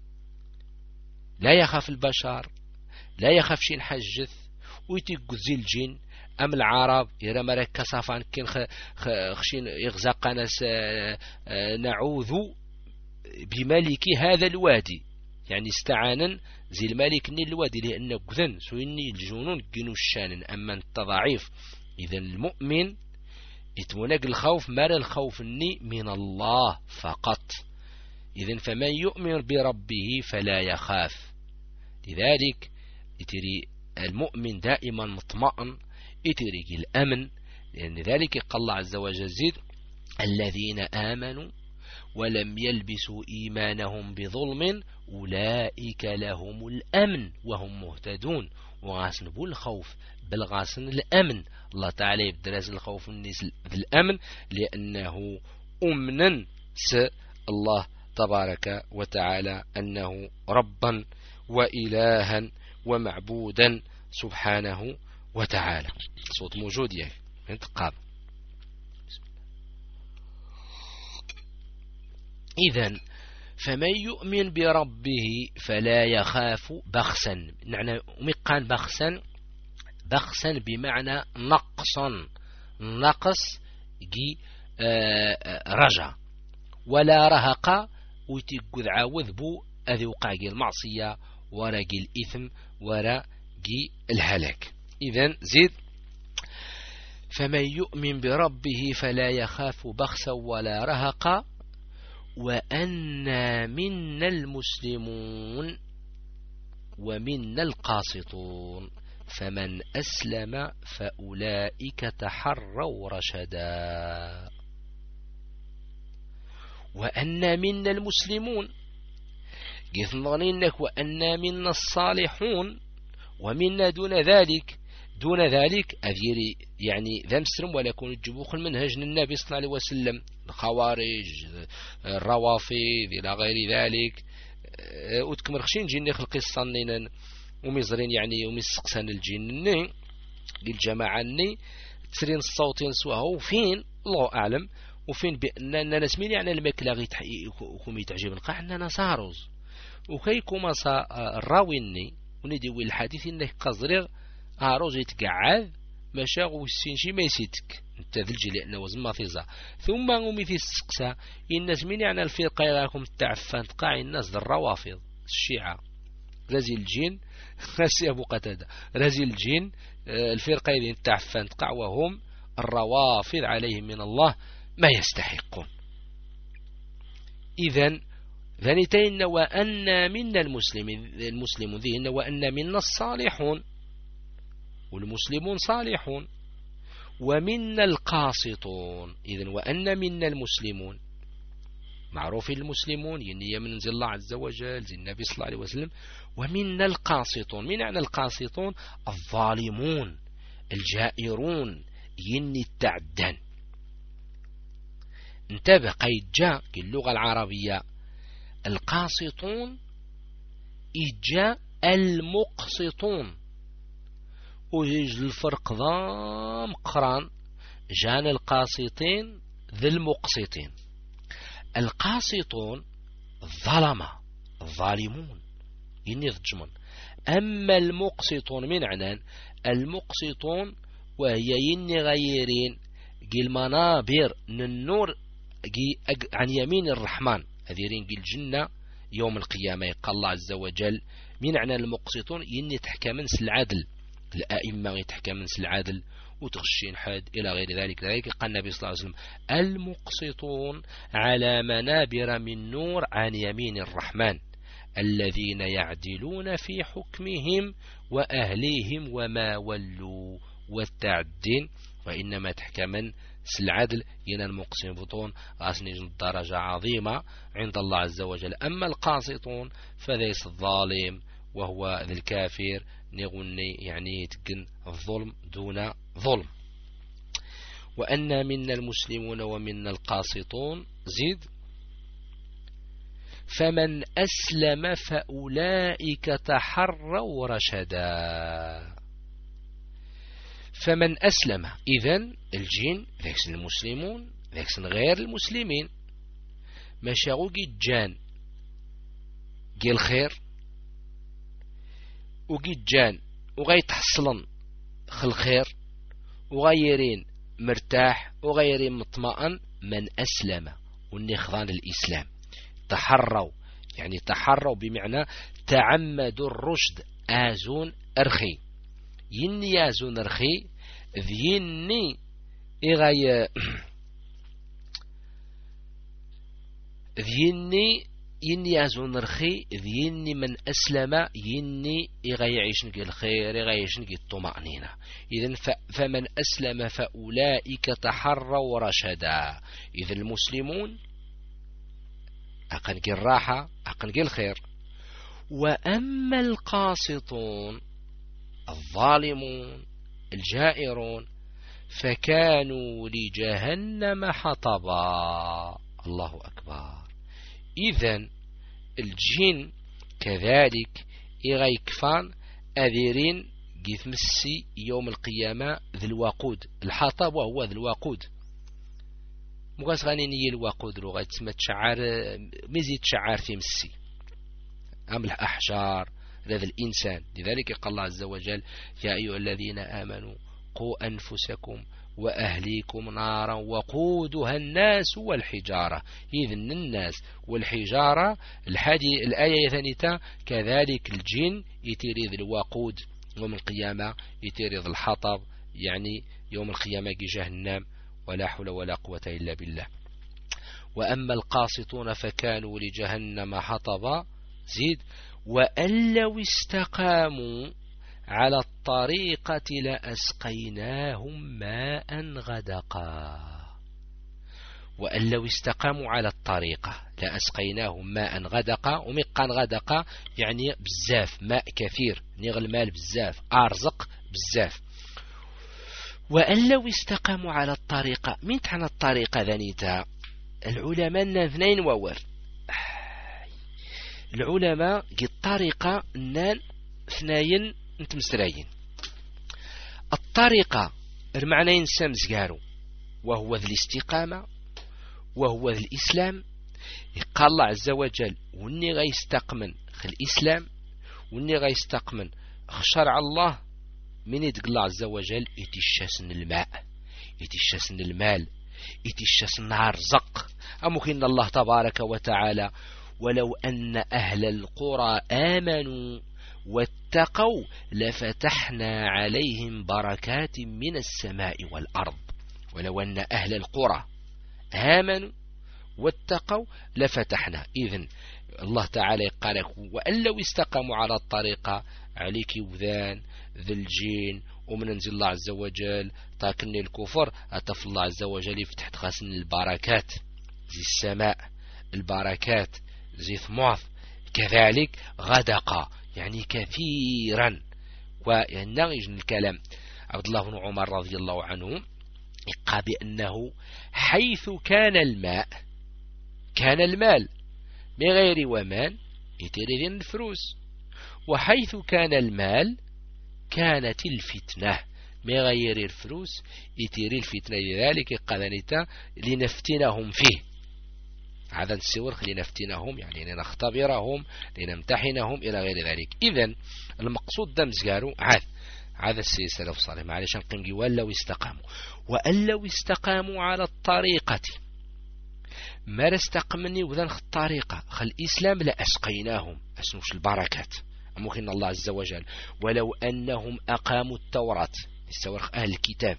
S1: لا يخاف البشر لا يخاف شي نحجث ويتقود زي الجن أم العرب يرى مرك صافان كين خشين يغزق ناس نعوذ بملك هذا الوادي يعني استعانا زي الملك ني الوادي لأنه قذن سويني الجنون جنو الشان أما التضعيف. إذا المؤمن يتمنق الخوف مال الخوف الني من الله فقط. إذن فمن يؤمن بربه فلا يخاف. لذلك يتري المؤمن دائما مطمئن يتري الأمن لأن ذلك قال الله عز وجل زيد الذين آمنوا ولم يلبسوا إيمانهم بظلم أولئك لهم الأمن وهم مهتدون. وغاسن بو الخوف بالغاسن الأمن الله تعالى يبدرز الخوف الناس بالأمن لأنه أمنا س الله تبارك وتعالى أنه ربا وإلها ومعبودا سبحانه وتعالى. صوت موجود يعني انتقاب. إذن فمن يؤمن بربه فلا يخاف بخسا. معنى مقان بخسا بخسا بمعنى نقصا نقص جي رجع ولا رهق ويتقذ عاوذ بو أذي وقع جي المعصية ورا جي الإثم ورا جي الهلاك. إذن زيد فمن يؤمن بربه فلا يخاف بخسا ولا رهق وأنا منا المسلمون ومنا القاسطون فمن أسلم فأولئك تحروا رشدا. وأنا منا المسلمون قلت نظنينك وأنا منا الصالحون ومنا دون ذلك دون ذلك أذيري يعني ذا مسلم ولا يكون الجبوخ المنهج النبي صلى الله عليه وسلم الخوارج الروافض إلى غير ذلك وتكمر خشين جيني خلقي الصنين ومزرين يعني ومسقسان الجن للجماعة ني تسرين الصوتين سواها وفين الله أعلم وفين بأننا نسمين يعني المكلا غيتحيكم يتعجب نقع أننا ساروز وكيكم صا الراويني وندوي الحديث إنك قصريغ أروز يتقعد مشاغ والسينشي ما يسيتك انت ذلجي لأنه وزن ما فيزا ثم ومثل السقسة الناس من يعني الفرقة يراكم التعفان تقاعي الناس الروافض الشيعة رزي الجين ناس أبو قتادة رزي الجين الفرقة يدين التعفان تقع وهم الروافض عليهم من الله ما يستحقون. إذن ذنتين وأن منا المسلمين المسلمون ذهن وأن منا الصالحون والمسلمون صالحون ومنا القاسطون. إذن وأن منا المسلمون معروف المسلمون يعني من زي الله عز وجل زي النبي صلى الله عليه وسلم. ومنا القاسطون من معنى القاسطون الظالمون الجائرون يني التعدان. انتبه قيد جاء اللغة العربية القاسطون إجاء المقسطون ويج الفرق ضام قران جان القاسطين ذي المقسطين. القاسطون الظلمة الظالمون يني الجمن. أما المقسطون من عنان المقسطون وهي يني غيرين جي المنابر النور جي عن يمين الرحمن هذيرين جي الجنة يوم القيامة. قال الله عز وجل من عنان المقسطون يني تحكمنس العدل الأئمة يتحكمنس العدل وتغشين حد إلى غير ذلك. ذلك قال النبي صلى الله عليه وسلم المقسطون على منابر من نور عن يمين الرحمن الذين يعدلون في حكمهم وأهليهم وما ولوا والتعدين وإنما تحكمن العدل ين المقسطون غاسني درجة عظيمة عند الله عز وجل. أما القاسطون فليس الظالم وهو ذي الكافر نغني يعني يتقن الظلم دون ظلم. وأن منا المسلمون ومنا القاسطون زيد فمن أسلم فأولئك تحروا رشدا. فمن أسلم إذن الجن ذاك المسلمون ذاك غير المسلمين ماشي غوكي جان جي الخير وقي جان وغاي تحصلن خل الخير وغيرين مرتاح وغيرين مطمئن. من أسلم والنخضان الإسلام تحروا يعني تحروا بمعنى تعمدوا الرشد آزون أرخي يني آزون أرخي ذيني إغاية ذيني يني أزون رخي ذيني من أسلم يني يغيعيش نجي الخير يغيعيش نجي الطمأنينة. إذن فمن أسلم فأولئك تحروا رشدا. إذن المسلمون أقنجي الراحة أقنجي الخير. وأما القاسطون الظالمون الجائرون فكانوا لجهنم حطبا. الله أكبر. إذن الجن كذلك إغيكفان أذيرين جيث مسي يوم القيامة ذي الوقود. الحطب وهو ذي الوقود مغاس غانيني الوقود لغاية تسمى تشعر مزيد تشعر في مسي أم الأحجار هذا الإنسان. لذلك قال الله عز وجل يا أيها الذين آمنوا قوا أنفسكم وأهليكم نارا وقودها الناس والحجارة. إذن الناس والحجارة الحادي الآية ثانية كذلك الجن يتريد الوقود يوم القيامة يتريد الحطب يعني يوم القيامة جهنم. ولا حول ولا قوة إلا بالله. وأما القاسطون فكانوا لجهنم حطبا. زيد وأن لو استقاموا على الطريقة لأسقيناهم ماء غدقا. وأن لو استقاموا على الطريقة لأسقيناهم ماء غدقا. ومقان غدقا يعني بزاف ماء كثير نغل مال بزاف أرزق بزاف. وأن لو استقاموا على الطريقة من تحن الطريقة ذنيتها العلماء اثنين وور. العلماء قي الطريقة نان اثنين انت مستريين. الطريقة المعنى سمز قالوا وهو ذي الاستقامة وهو ذي الإسلام. قال الله عز وجل واني غيستقمن خل الإسلام واني غيستقمن خشرع الله من يدق الله عز وجل يتشاسن الماء يتشاسن المال يتشاسن رزق. أمكن الله تبارك وتعالى ولو أن أهل القرى آمنوا واتقوا لفتحنا عليهم بركات من السماء والأرض. ولو أن أهل القرى آمنوا واتقوا لفتحنا. إذن الله تعالى قال وأن لو استقاموا على الطريقة عليك وذان ذي الجين ومن انزل الله عز وجل تاكني الكفر أتف الله عز وجل يفتح تخاسن البركات زي السماء البركات زي ثماث كذلك غدقا يعني كثيرا. وينغج الكلام عبد الله بن عمر رضي الله عنه يقى بأنه حيث كان الماء كان المال بغير ومان يتريد الفلوس وحيث كان المال كانت الفتنة بغير الفلوس يتري الفتنة. لذلك قال لنفتنهم فيه هذا السور لنفتنهم يعني لنختبرهم لنمتحنهم إلى غير ذلك. إذن المقصود دمز قالوا عاد هذا السلف الصالح معلش نقنقي ولو استقاموا. وأن لو استقاموا على الطريقة ما استقمني وذن الطريقة خل الإسلام لأسقيناهم أسنوش البركات. ممكن الله عز وجل ولو أنهم أقاموا التوراة استورخ أهل الكتاب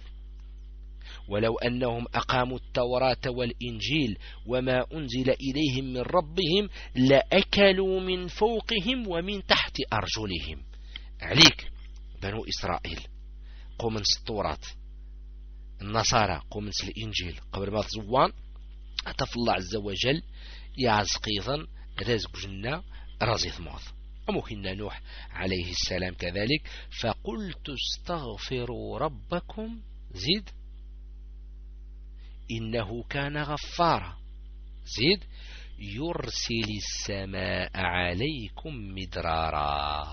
S1: ولو أنهم أقاموا التوراة والإنجيل وما أنزل إليهم من ربهم لأكلوا من فوقهم ومن تحت أرجلهم. عليك بنو إسرائيل قوم من التوراة النصارى قوم من الإنجيل قبل ما تزوان أتف الله عز وجل يعزقيضا رزق جنة رزيث موث. وممكن نوح عليه السلام كذلك فقلت استغفروا ربكم زيد إنه كان غفارا. زيد يرسل السماء عليكم مدرارا.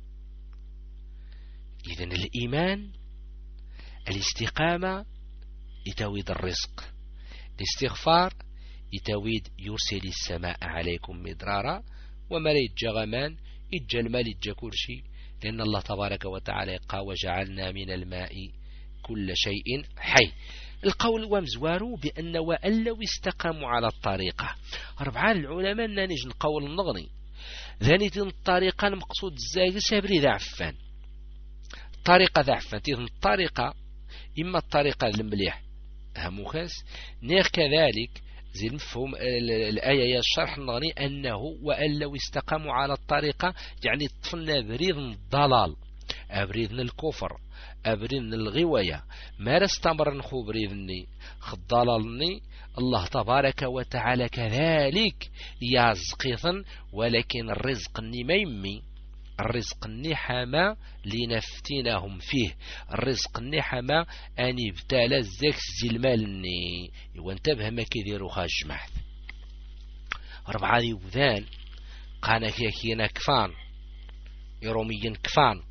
S1: إذن الإيمان الاستقامة يتويد الرزق، الاستغفار يتويد يرسل السماء عليكم مدرارا، وما يتجا غمان يتجا المال يتجا كل شيء، لأن الله تبارك وتعالى قال وجعلنا من الماء كل شيء حي. القول ومزوارو بأن وأن لو استقاموا على الطريقة. أربعة العلماء نانيج القول النغني ذاني الطريقة المقصود الزاجل سابري ذا عفان، طريقة ذا عفان تيذن الطريقة إما الطريقة المليح هموخاس نير كذلك زي المفهوم الآية الشرح النغني أنه وأن لو استقاموا على الطريقة يعني طفلنا بريد الضلال، أبريد الكفر، أبريد الغواية، ما رستمر نخو بريدني خضلالني الله تبارك وتعالى كذلك يزقيثا، ولكن الرزق ما يمي الرزق النحمة لنفتنهم فيه، الرزق النحمة أن يبتال الزكس زي المالني وانتبه ما كيديرو خاج محث. أربعة يوذان قانا كيكينا كفان يروميا كفان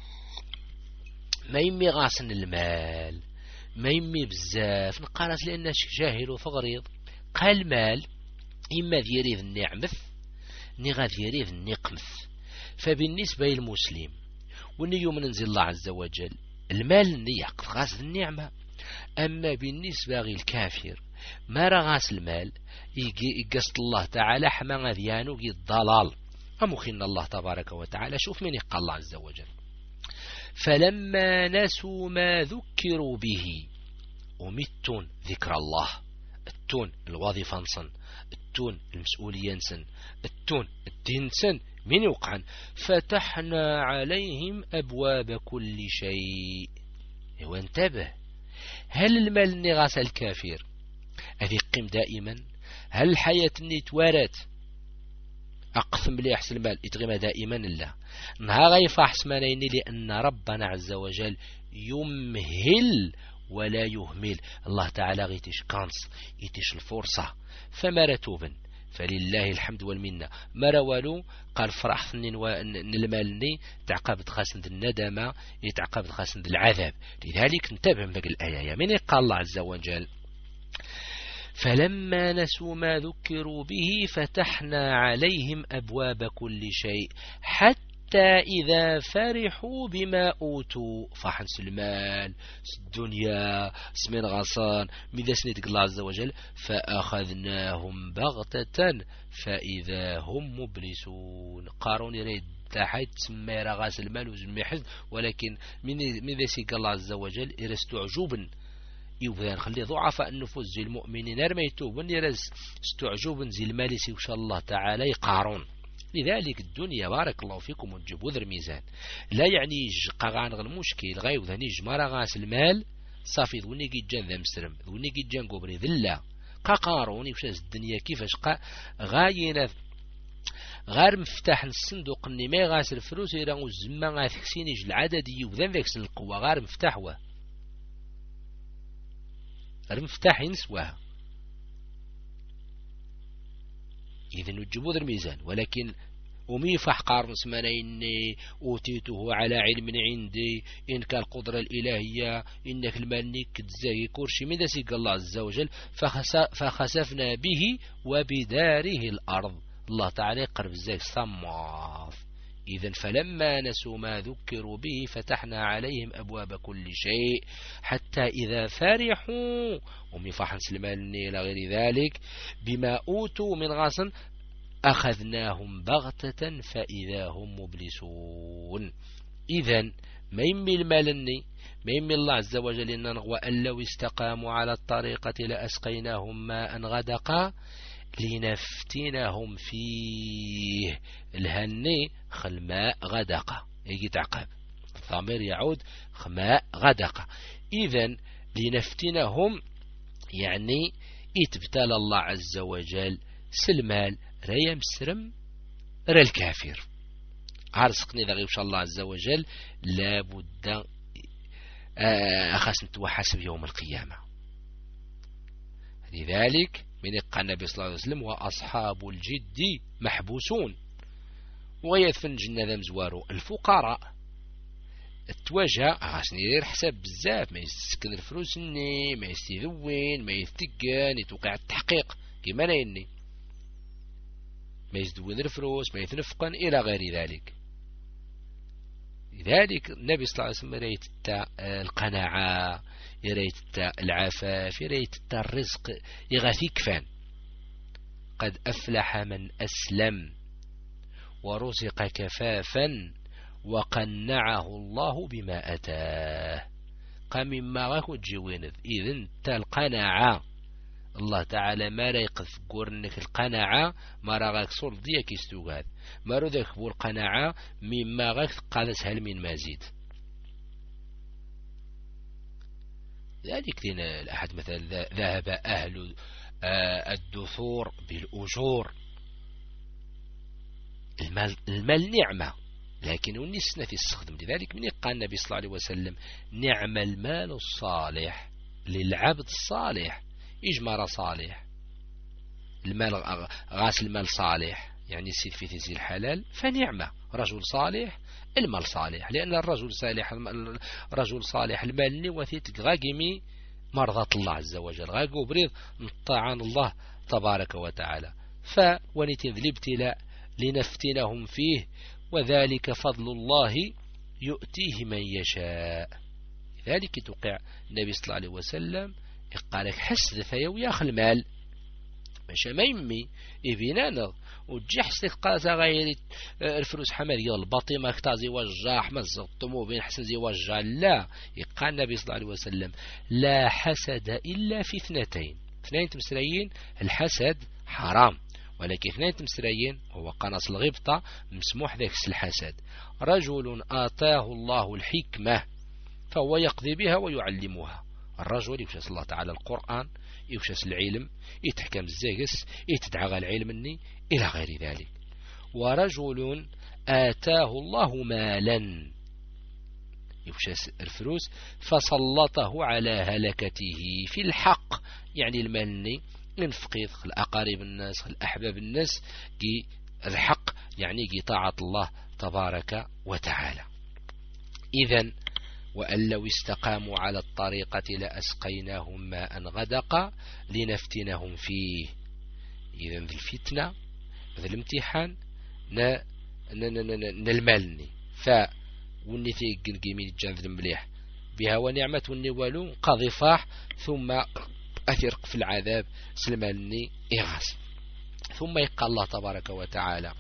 S1: ما يمي غاسن المال، ما يمي بزاف نقالت لأنه جاهل وفغريض. قال المال إما ذيريذ النعمث نغا ذيريذ النقمث. فبالنسبة للمسلم والني ينزل الله عز وجل المال يقف غاس النعمة، أما بالنسبة للكافر ما رغاس المال يقصد الله تعالى حما غذيانو الضلال. أمخن الله تبارك وتعالى شوف من يقال الله عز وجل فلما نسوا ما ذكروا به ومتون ذكر الله، التون الوظيفة نصن، التون المسؤولية نسن، التون الدين سن من يوقعن فتحنا عليهم أبواب كل شيء. وانتبه هل المال نغاس الكافر هذه قيم دائما؟ هل الحياة نتوارت أقثم لي أحسن المال يتغيم دائما؟ لا، نها غيف أحسن مانيني لأن ربنا عز وجل يمهل ولا يهمل. الله تعالى غيتش كانس يتش الفرصة فما رتوبا فلله الحمد والمنة ما روالو قال فرح ثنين ونلمالني تعقبت خاسند الندمة يتعقبت خاسند العذاب. لذلك انتبه من ذلك الآية من قال الله عز وجل فلما نسوا ما ذكروا به فتحنا عليهم أبواب كل شيء حتى إذا فرحوا بما أوتوا فحنس المال الدنيا سمين غصان ماذا سنتك الله عز وجل فأخذناهم بغتة فإذا هم مبلسون. قارون يريد تحت سمي رغاس المال وزمي، ولكن ماذا سيك الله عز وجل يرست عجوبا يبغى نخلي ضعفاء النفوس زي المؤمنين رميتوب ونرز استعجوبا زي المالسي وشاء الله تعالى قارون. لذلك الدنيا بارك الله فيكم وتجيب وذر ميزان لا يعني قاغان غير المشكل غاي وذني جمارة غاس المال صافي ذوني جي جان ذا مسرم ذوني جي جان قبري ذلا قارون وشاز الدنيا كيفاش قا غاينا غير مفتاح الصندوق اني ما غاس الفلوس يرى الزما غاثكسيني العددي وذن ذاك القوة غير مفتاح واه المفتاح ينسوها. إذن نجبوا ذا الميزان. ولكن ومي فحقار نسمانا إني أوتيته على علم عندي إن كان القدرة الإلهية إنك المالني كتزاي كورشي من ذا الله عز وجل فخسفنا به وبداره الأرض. الله تعالى قرب زاك صماف. إذن فلما نسوا ما ذكروا به فتحنا عليهم أبواب كل شيء حتى إذا فرحوا ومن فحن سلمان إلى غير ذلك بما أوتوا من غاصن أخذناهم بغتة فإذا هم مبلسون. إذن ما يمي المالني ما يمي الله عز وجل إن وأن لو استقاموا على الطريقة لأسقيناهم ماء غدقا لنفتنهم فيه. الهني خلماء غدقة يجي تعقب الضمير يعود خماء غدقة. إذن لنفتنهم يعني اتبتال الله عز وجل سلمال ريا مسرم رى الكافر عرسقني ذا غيب شاء الله عز وجل لابد أخسنت وحسب يوم القيامة. لذلك من يقع النبي صلى الله عليه وسلم وأصحاب الجد محبوسون ويثفن جنة ذا مزوارو الفقراء التواجه عشان يدير حساب بزاف ما يسكن الفلوس ني ما يستذوين ما يثقان يتوقع التحقيق كما نيني ما يزدوين الفلوس ما يتنفقن إلى غير ذلك. لذلك النبي صلى الله عليه وسلم يريد القناعة يريد العفاف يريد الرزق يغاثي كفان. قد أفلح من أسلم ورزق كفافا وقنعه الله بما أتاه. قام مما غاكو تجيوين إذن تا القناعة الله تعالى ما رايق قرنك القناعة ما راغاك صول ديك يستوغاد ما رذاك بو القناعة مما غاك قادس هل من مازيد. ذلك لنا الأحد مثلا ذهب أهل الدثور بالأجور. المال, المال نعمة لكن ونسنا في السخدم. لذلك من قال النبي صلى الله عليه وسلم نعم المال الصالح للعبد الصالح إجمار صالح. المال غاس المال صالح يعني السيد في تزيل الحلال فنعمة رجل صالح المال صالح لأن الرجل صالح رجل صالح المال نوثيت غاقمي مرضى الله عز وجل غاقو بريض نطاعان الله تبارك وتعالى. فونيتين ذي الابتلاء لنفتنهم فيه وذلك فضل الله يؤتيه من يشاء. لذلك توقع النبي صلى الله عليه وسلم يقالك حسد فيو ياخ المال ماشا ما يمي إبنانا وتجحس قاسا غير الفلوس حمال يال باطي ما كتازي وجاح مزقتمو بين حسن زي وجاح. لا يقال النبي صلى الله عليه وسلم لا حسد إلا في اثنتين. اثنين تمسريين الحسد حرام ولكن اثنين تمسريين هو قناص الغبطة مسموح ذاك الحسد. رجل آتاه الله الحكمة فهو يقضي بها ويعلمها. الرجل يفشس الله تعالى القرآن يفشس العلم يتحكم الزاقس يتدعى العلم مني إلى غير ذلك. ورجل آتاه الله مالا يفشس الفلوس فسلطه على هلكته في الحق يعني المال ينفقيد الأقارب الناس الأحباب الناس كي الحق يعني كي طاعة الله تبارك وتعالى. إذن وأن لو استقاموا على الطريقة لأسقيناهم ماء غدقا لنفتنهم فيه. إذن ذي الفتنة ذي الامتحان نلملني ف ونتي قنقيمين الجانذ المليح بها ونعمة والنوالون قضفاح ثم أثرق في العذاب سلمالني إغاس. ثم يقال الله تبارك وتعالى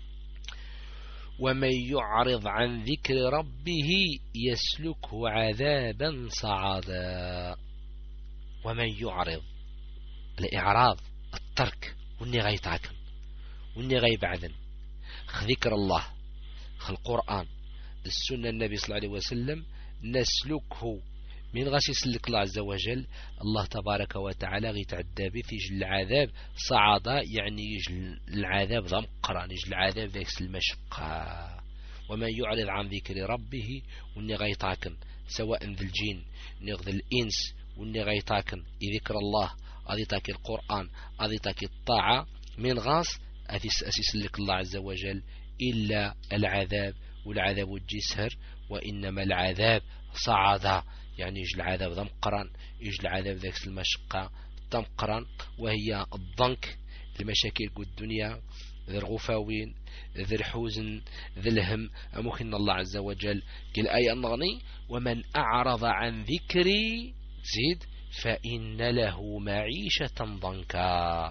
S1: ومن يعرض عن ذكر ربه يسلكه عذابا صعدا. ومن يعرض الإعراض الترك واني غيتعكن واني غيبعذن ذكر الله القرآن السنة النبي صلى الله عليه وسلم نسلكه من غاش يسلك الله عز وجل الله تبارك وتعالى غيتعدى به يجل العذاب صعدا يعني يجل العذاب ضمقران يجل العذاب ذاك المشقة. ومن يعرض عن ذكر ربه واني غيتاكن سواء ذي الجين ذي الإنس واني غيتاكن يذكر الله أذي تاكي القرآن أذي تاكي الطاعة من غاص أسيسلك الله عز وجل إلا العذاب والعذاب الجسهر وإنما العذاب صعدا يعني يجي العذاب ضمقرا يجي العذاب ذاك المشقة ضمقرا وهي الضنك المشاكل قد الدنيا ذي الغفاوين ذي الحزن ذي الهم أمكن الله عز وجل قال آية النغني ومن أعرض عن ذكري زيد فإن له معيشة ضنكا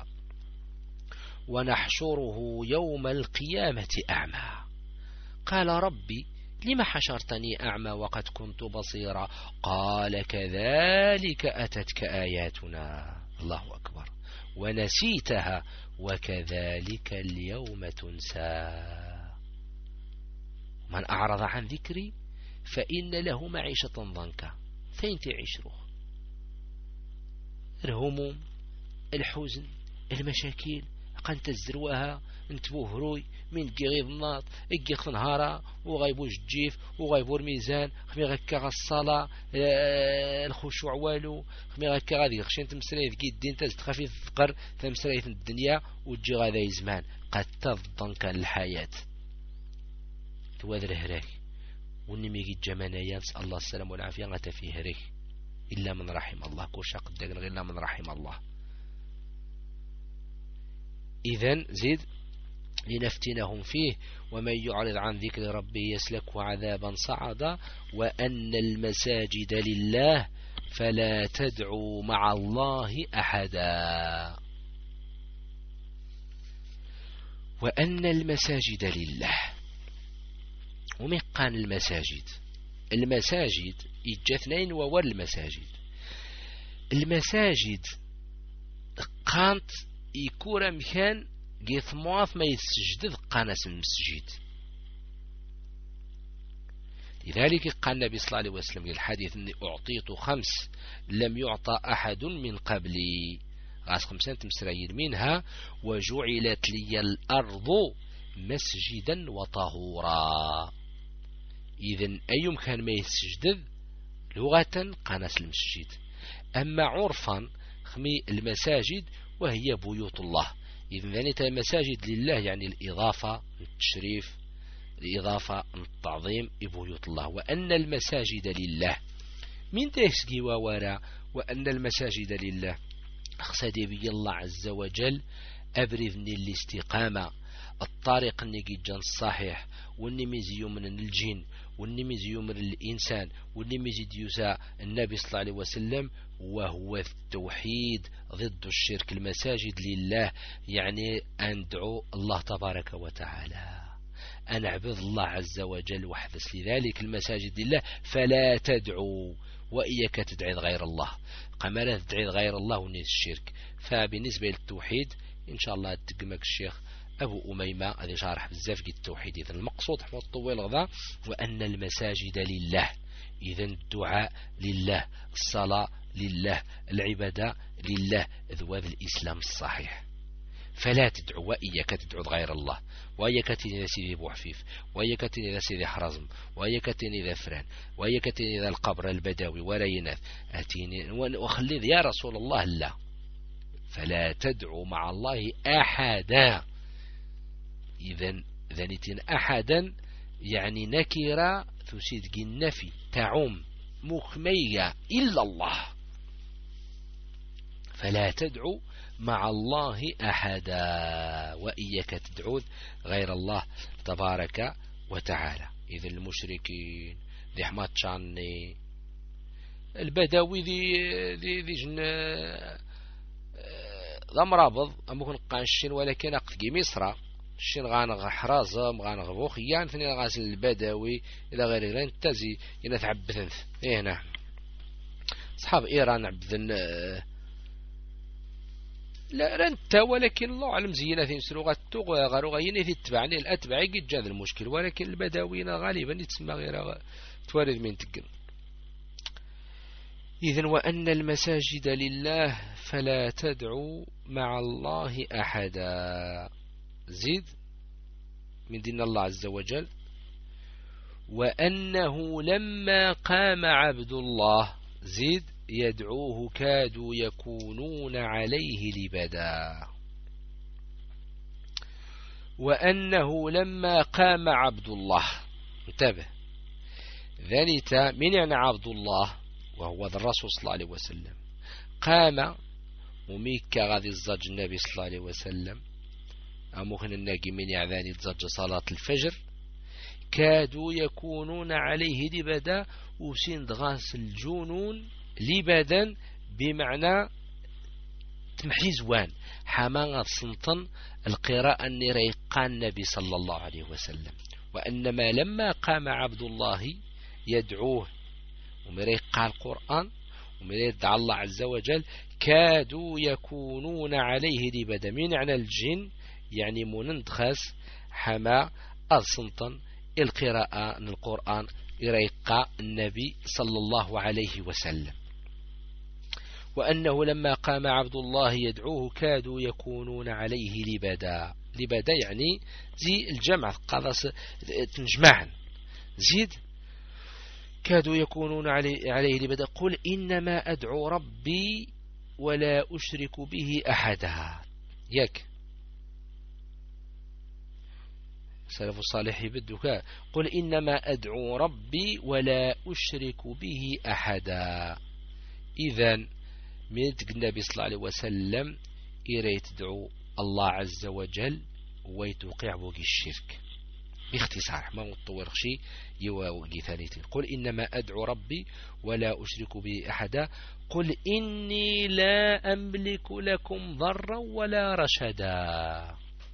S1: ونحشره يوم القيامة أعمى قال ربي لما حشرتني أعمى وقد كنت بصيرا قال كذلك أتتك آياتنا الله أكبر ونسيتها وكذلك اليوم تنسى. من أعرض عن ذكري فإن له معيشة ضنكا فين تعيش روح الهموم الحزن المشاكل قد تزروها انتبوه هروي من كي غيظ الناط اكي خنهارا وغايبوش الجيف وغايبور ميزان خمي غكا غالصلاة اه الخشوع والو خمي غكا غادي خشين تمسريث كي الدين تزد خفيف الفقر تمسريث الدنيا وتجي غادا يزمان قد تفضن كان الحياة توادر هراك ونمي جي جمانيا نسأل الله السلام والعافية غاتا في هراك إلا من رحم الله كوشا قد غير إلا من رحم الله. إذن زيد لنفتنهم فيه ومن يعرض عن ذكر ربه يسلكه عذابا صعدا وأن المساجد لله فلا تدعوا مع الله أحدا. وأن المساجد لله ومقان المساجد المساجد إجاثنين وور المساجد المساجد قانت يكون مكان قيث مواث ما يتسجد قانس المسجد. لذلك قال النبي صلى الله عليه وسلم الحديث أني أعطيت خمس لم يعطى أحد من قبلي غاس خمسان تمسرين منها وجعلت لي الأرض مسجدا وطهورا. إذن أي مكان ما يتسجد لغة قانس المسجد. أما عرفا خمي المساجد وهي بيوت الله. إذن ذلك المساجد لله يعني الإضافة التشريف الإضافة التعظيم بيوت الله. وأن المساجد لله من تسقي وورا وأن المساجد لله أقصد بي الله عز وجل أبرذني الاستقامة الطريق النجي الصحيح والنميزي من الجن والنميزي من الإنسان والنميزي ديوسا النبي صلى الله عليه وسلم وهو التوحيد ضد الشرك. المساجد لله يعني أن ندعو الله تبارك وتعالى أن أعبد الله عز وجل وحده. لذلك المساجد لله فلا تدعو وإياك تدعي غير الله كما لا تدعي غير الله ونيس الشرك. فبالنسبة للتوحيد إن شاء الله تقمك الشيخ أبو أميمة هذا شارح بزاف في التوحيد. إذن المقصود حمد الطويل غضا وأن المساجد لله. إذن الدعاء لله الصلاة لله العبادة لله ذوات الإسلام الصحيح. فلا تدعو وإياك تدعو غير الله وإياك تني ذا سيدي بوحفيف وإياك تني ذا سيدي حرزم وإياك تني ذا فران وإياك تني ذا القبر البدوي وريناث أتيني وخلي يا رسول الله لا فلا تدعو مع الله أحدا. إذن ذنتين أحدا يعني نكرة تسيد النفي تعم مخمية إلا الله. فلا تدعو مع الله أحدا وإياك تدعو غير الله تبارك وتعالى. إذن المشركين ذي حماد شاني البدوي ذي ذي ذي جن ذا مرابض أمكن قانشين ولكن أقفقي مصر الشين غانغ حرازم غانغ بوخيان ثاني غاسل البدوي إلى غير غير تزي إلى تعبثن إيه نعم أصحاب إيران عبدن لا رنتا ولكن الله علم زينا في سلوغات توغ غارو غيني في التبعني الأتبع قد جاذ المشكل ولكن البدويين غالبا يتسمى غير توارد من تقل. إذن وأن المساجد لله فلا تدعوا مع الله أحدا. زيد من دين الله عز وجل وأنه لما قام عبد الله زيد يدعوه كادوا يكونون عليه لبدا. وأنه لما قام عبد الله انتبه ذلك من يعني عبد الله وهو الرسول صلى الله عليه وسلم قام وميكا غادي الزج النبي صلى الله عليه وسلم أموخن الناقي من يعذاني الزج صلاة الفجر كادوا يكونون عليه لبدا وسند غاس الجنون لبدا بمعنى تمحيزوان حماغة سنطن القراءة النريقان النبي صلى الله عليه وسلم. وأنما لما قام عبد الله يدعوه ومريقا القرآن ومريدع الله عز وجل كادوا يكونون عليه لبدا من معنى الجن يعني منندخس حما السنطن القراءة القرآن يريقا النبي صلى الله عليه وسلم. وأنه لما قام عبد الله يدعوه كادوا يكونون عليه لبدا. لبدا يعني زي الجمع قاضي تنجمعن زيد كادوا يكونون عليه, عليه لبدا قل إنما أدعو ربي ولا أشرك به أحدا ياك سلف الصالح يبدك قل إنما أدعو ربي ولا أشرك به أحدا. إذن من النبي صلى الله عليه وسلم إريد تدعو الله عز وجل ويتوقع بوك الشرك باختصار ما متطور شيء يواجي ثانيتين. قل إنما أدعو ربي ولا أشرك به أحدا قل إني لا أملك لكم ضرا ولا رشدا.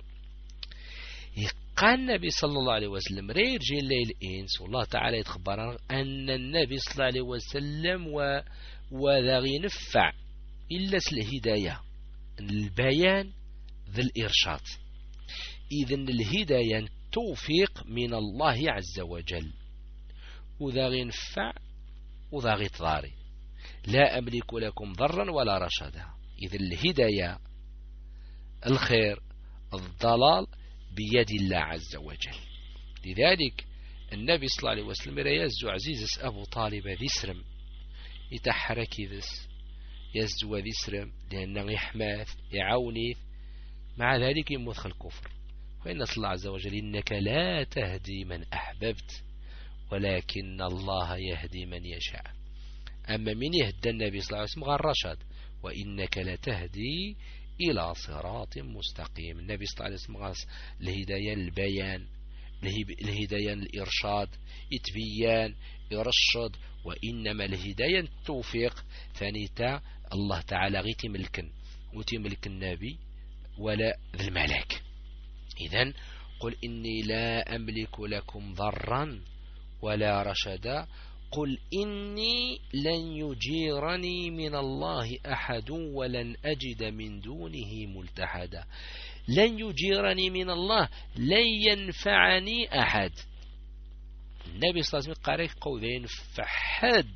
S1: قال النبي صلى الله عليه وسلم ريرجي الليل إنس والله تعالى يتخبر أن النبي صلى الله عليه وسلم و... وذا ينفع إلا الهداية البيان ذي الإرشاد. إذن الهداية توفيق من الله عز وجل وذا ينفع وذا يتضاري لا أملك لكم ضرا ولا رشدا. إذن الهداية الخير الضلال بيد الله عز وجل. لذلك النبي صلى الله عليه وسلم يزو عزيز أبو طالب ذي سرم يتحرك ذس يزو ذي سرم لأنه يحماث يعوني مع ذلك يمدخل الكفر. وإن صلى الله عز وجل إنك لا تهدي من أحببت ولكن الله يهدي من يشاء. أما من يهدى النبي صلى الله عليه وسلم غير رشد وإنك لتهدي إلى صراط مستقيم. النبي صلى الله عليه وسلم غاس الهداية البيان الهداية الإرشاد إتبيان يرشد وإنما الهداية التوفيق ثانيتا الله تعالى غي تملكن وتملك النبي ولا ذي الملاك. إذن قل إني لا أملك لكم ضرا ولا رشدا قل إني لن يجيرني من الله أحد ولن أجد من دونه ملتحدا. لن يجيرني من الله لن ينفعني أحد. النبي صلى الله عليه وسلم قال قول ينفع حد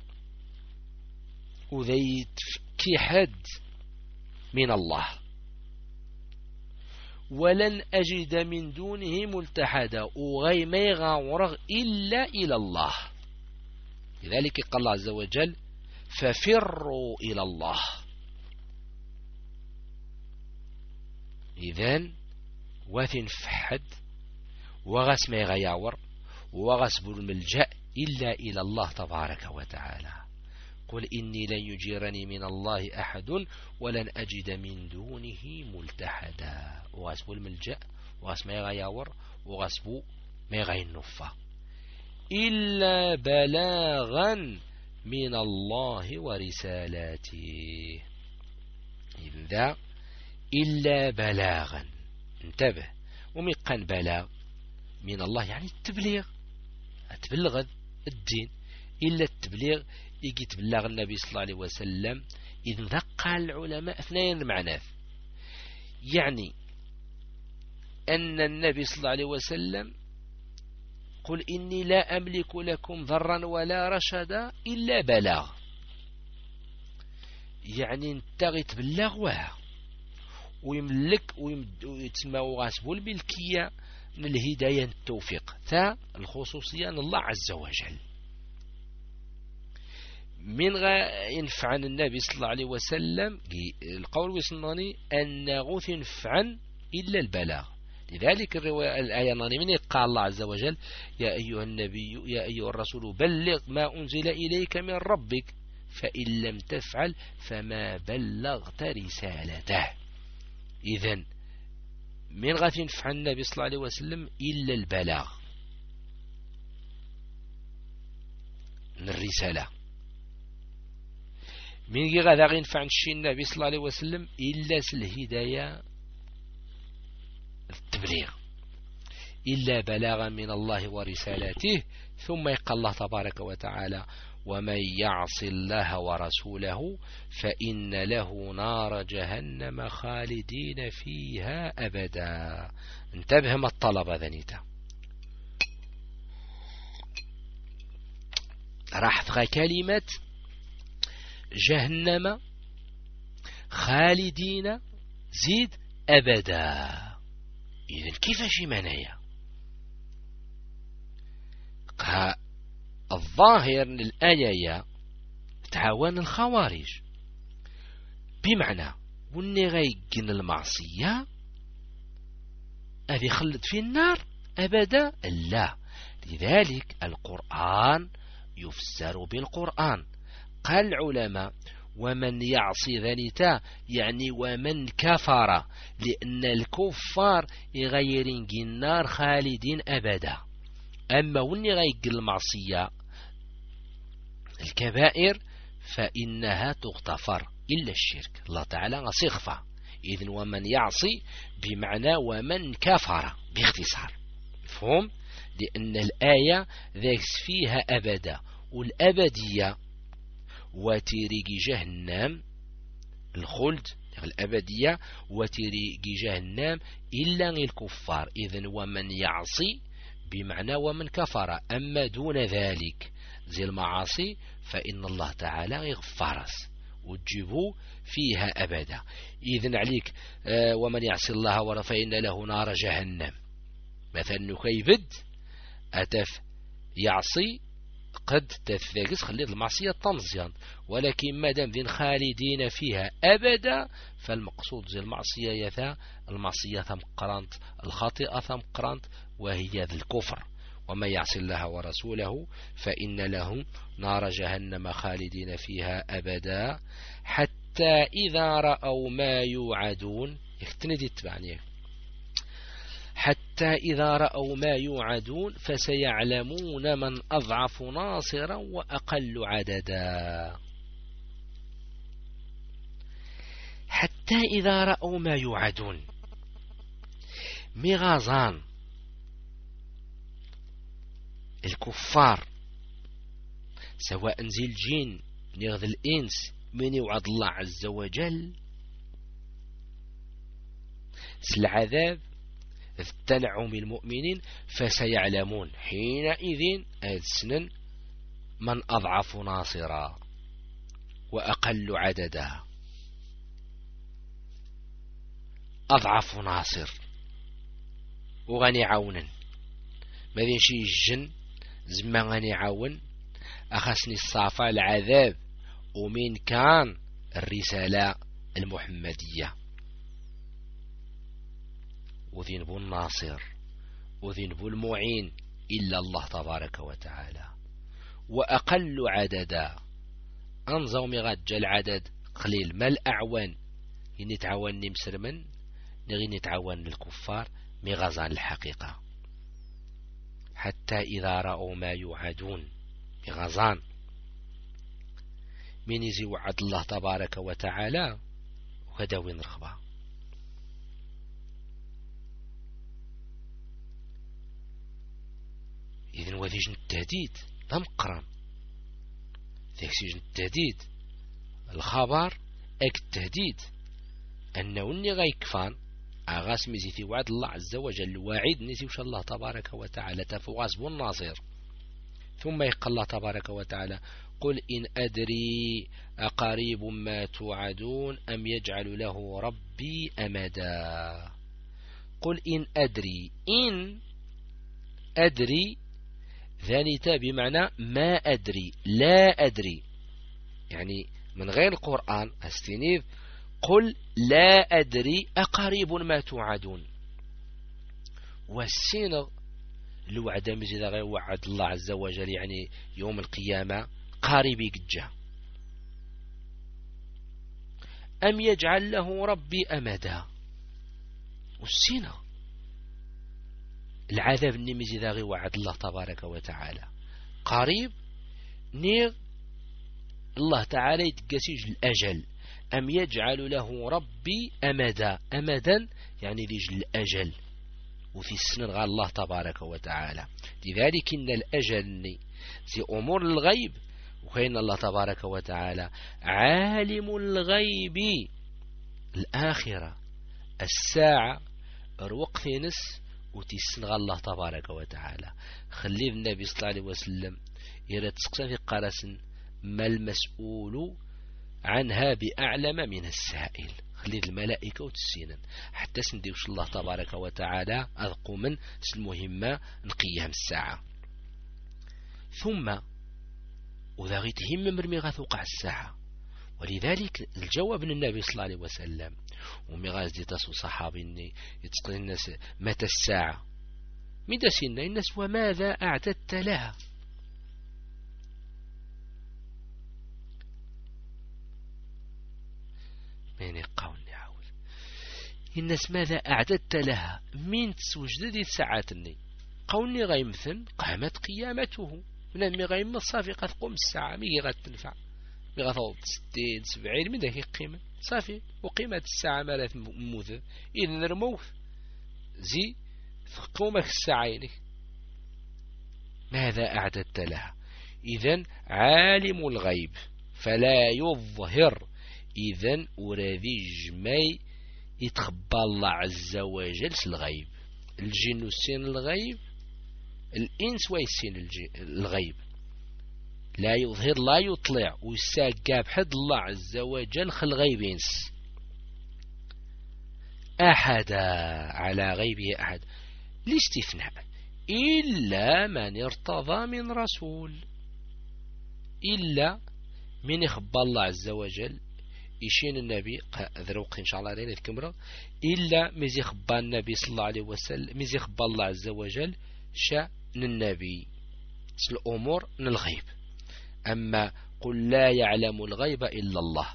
S1: وذي تفكي حد من الله ولن أجد من دونه ملتحدا وغي ما يغاورغ إلا إلى الله. لذلك قال الله عز وجل ففروا إلى الله. إذن واثن فحد وغس ما يغياور وغس بالملجأ إلا إلى الله تبارك وتعالى. قل إني لن يجيرني من الله أحد ولن أجد من دونه ملتحدا. وغس بالملجأ وغس ما يغياور وغس ما يغينفا إلا بلاغا من الله ورسالاته. إذا إلا بلاغا انتبه ومقن بلاغ من الله يعني التبليغ تبلغ الدين إلا التبليغ يجي تبلغ النبي صلى الله عليه وسلم. إذن ذقى العلماء اثنين معناه يعني أن النبي صلى الله عليه وسلم قل إني لا أملك لكم ضرا ولا رشدا إلا بلاغ يعني انتغي تبلغ وها ويملك ويتسمى وغاسبه الملكية من الهداية التوفيق ثا الخصوصية الله عز وجل. من غا ينفعن النبي صلى الله عليه وسلم القول ويصنعني أن غوث ينفعن إلا البلاغ. لذلك الرواية الآية من قال الله عز وجل يا أيها النبي يا أيها الرسول بلغ ما أنزل إليك من ربك فإن لم تفعل فما بلغت رسالته. إذن من غاث ينفع النبي صلى الله عليه وسلم إلا البلاغ من الرسالة. من غاث ينفع النبي صلى الله عليه وسلم إلا الهداية التبليغ إلا بلاغا من الله ورسالاته. ثم يقول الله تبارك وتعالى ومن يعص الله ورسوله فإن له نار جهنم خالدين فيها أبدا. انتبه ما الطلب ذنيتا راح تغى كلمة جهنم خالدين زيد أبدا. إذن كيفاش منايا الظاهر للآية تعاون الخوارج بمعنى وني غيقن المعصية أذي خلد في النار أبدا لا. لذلك القرآن يفسر بالقرآن. قال العلماء ومن يعصي ذنتا يعني ومن كفر، لأن الكفار يغيرين النار خالدين أبدا. أما وني غيقن المعصية الكبائر فإنها تغتفر إلا الشرك، الله تعالى صغفة. إذن ومن يعصي بمعنى ومن كفر باختصار، مفهوم؟ لأن الآية ذاك فيها أبدا، والأبدية وتيريجي جهنم الخلد الأبدية وتيريجي جهنم إلا الكفار. إذن ومن يعصي بمعنى ومن كفر. أما دون ذلك زي المعاصي فإن الله تعالى يغفرس وتجيبوا فيها أبدا. إذن عليك آه ومن يعصي الله ورسوله فإن له نار جهنم مثلا نكيبد أتف يعصي قد تثاقس خليت المعصية طمزيا، ولكن ما دام ذين خالدين فيها أبدا فالمقصود زي المعصية يثا المعصية ثم قرنت الخاطئة ثم قرنت وهي ذي الكفر. ومن يعصي الله ورسوله فإن له نار جهنم خالدين فيها أبدا حتى إذا رأوا ما يوعدون حتى إذا رأوا ما يوعدون فسيعلمون من أضعف ناصرا وأقل عددا. حتى إذا رأوا ما يوعدون مغازان الكفار سواء زي الجن نغذ الإنس من يوعد الله عز وجل العذاب التنعم المؤمنين فسيعلمون حينئذ السنن من أضعف ناصرا وأقل عددا. أضعف ناصر وغني عونا ماذا شي الجن زمان غني عون أخسني الصافة العذاب ومن كان الرسالة المحمدية وذنب الناصر وذنب المعين إلا الله تبارك وتعالى. وأقل عددا أنظر مغجل العدد قليل ما الأعوان ينتعاون نمسرمن نغي نتعاون الكفار مغزان الحقيقة. حتى إذا رأوا ما يوعدون بغزان من يزي وعد الله تبارك وتعالى وكذا وين رخبة. إذن وذيجن التهديد لم قرن ذيجن التهديد الخبر اك التهديد أنه اني غيكفان أغاس مزيتي وعد الله عز وجل واعد نسي وش الله تبارك وتعالى تفواس بالناصر. ثم يقول الله تبارك وتعالى قل إن أدري أقريب ما توعدون أم يجعل له ربي أمدا. قل إن أدري إن أدري ذانيتا بمعنى ما أدري لا أدري يعني من غير القرآن استنيذ قل لا أدري أقريب ما توعدون. والسين الوعد مزيد غير وعد الله عز وجل يعني يوم القيامة قريب جدا. أم يجعل له ربي أمدا. والسين العذاب النمزي ذا غير وعد الله تبارك وتعالى قريب نير الله تعالى يتقسيج الأجل. أم يجعل له ربي أمدا أمدا يعني ذيج الأجل وفي السنة غير الله تبارك وتعالى. لذلك إن الأجل زي أمور الغيب وكأن الله تبارك وتعالى عالم الغيب الآخرة الساعة الوقت نس وتسنغ الله تبارك وتعالى. خلي النبي صلى الله عليه وسلم يرى تسقسا في قرس ما المسؤول عنها بأعلم من السائل. تقليد الملائكة وتسينن حتى سنديوش الله تبارك وتعالى أذقوا من المهمة نقيهم الساعة. ثم وذا غي تهم مرمي غتوقع الساعة، ولذلك الجواب من النبي صلى الله عليه وسلم ومي غازدي تاسو صحابي يتسقل الناس متى الساعة متى سينا الناس وماذا أعددت لها. من يقاوني عاول الناس ماذا أعددت لها من تسوجد ساعاتني قوني غيمثل قامت قيامته من مي غيمثل صافي قد قوم الساعة مي غتنفع مي غتوض ستين سبعين من ذاك القيمة صافي وقيمة الساعة مالت موذ إذن رموث زي قومك الساعين ماذا أعددت لها. إذن عالم الغيب فلا يظهر إذن أرادي جمي يتخبى الله عز وجل الغيب. الجن السين الغيب الإنس ويسين الغيب لا يظهر لا يطلع ويساقاب حد الله عز وجل خل غيب إنس أحد على غيبه أحد الاستثناء إلا من ارتضى من رسول إلا من يخبى الله عز وجل يشين النبي ذروق إن شاء الله علينا الكمرة إلا مزي خبى النبي صلى الله عليه وسلم مزي خبى الله عز وجل شأن النبي الأمور من الغيب. أما قل لا يعلم الغيب إلا الله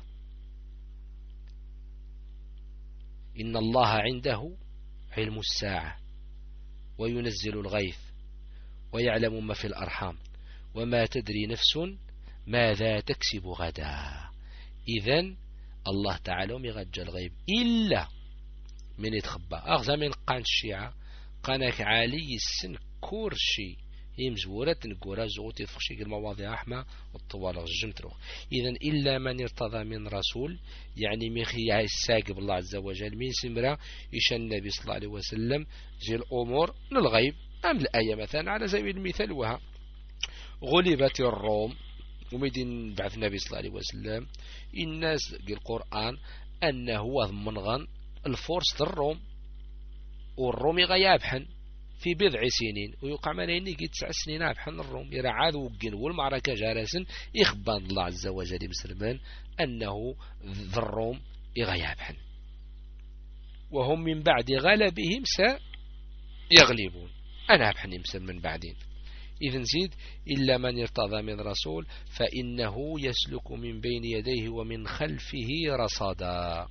S1: إن الله عنده علم الساعة وينزل الغيث ويعلم ما في الأرحام وما تدري نفس ماذا تكسب غدا. إذن الله تعالى ميغجى الغيب إلا من يتخبى أغزى من قان الشيعة قانك عالي السن كورشي يمزورة نقورا زغوتي تفخشي المواضيع أحمى والطوال الجمتروخ. إذن إلا من ارتضى من رسول يعني ميخي الساقب الله عز وجل من سمرة إيش النبي صلى الله عليه وسلم جي الأمور للغيب. أم الآية مثلا على سبيل المثال وها غلبت الروم ومدين بعث النبي صلى الله عليه وسلم الناس القرآن أنه منغن الفرس الروم والروم يغيابحن في بضع سنين ويوقع ملايين يجي تسع سنين عبحن الروم يرعاد وقن والمعركة جارسا يخبان الله عز وجل مسلمان أنه ذا الروم يغيابحن وهم من بعد غلبهم سيغلبون أنا عبحن يمسل من بعدين. إذن زيد إلا من يرتضى من رسول فإنه يسلك من بين يديه ومن خلفه رصدا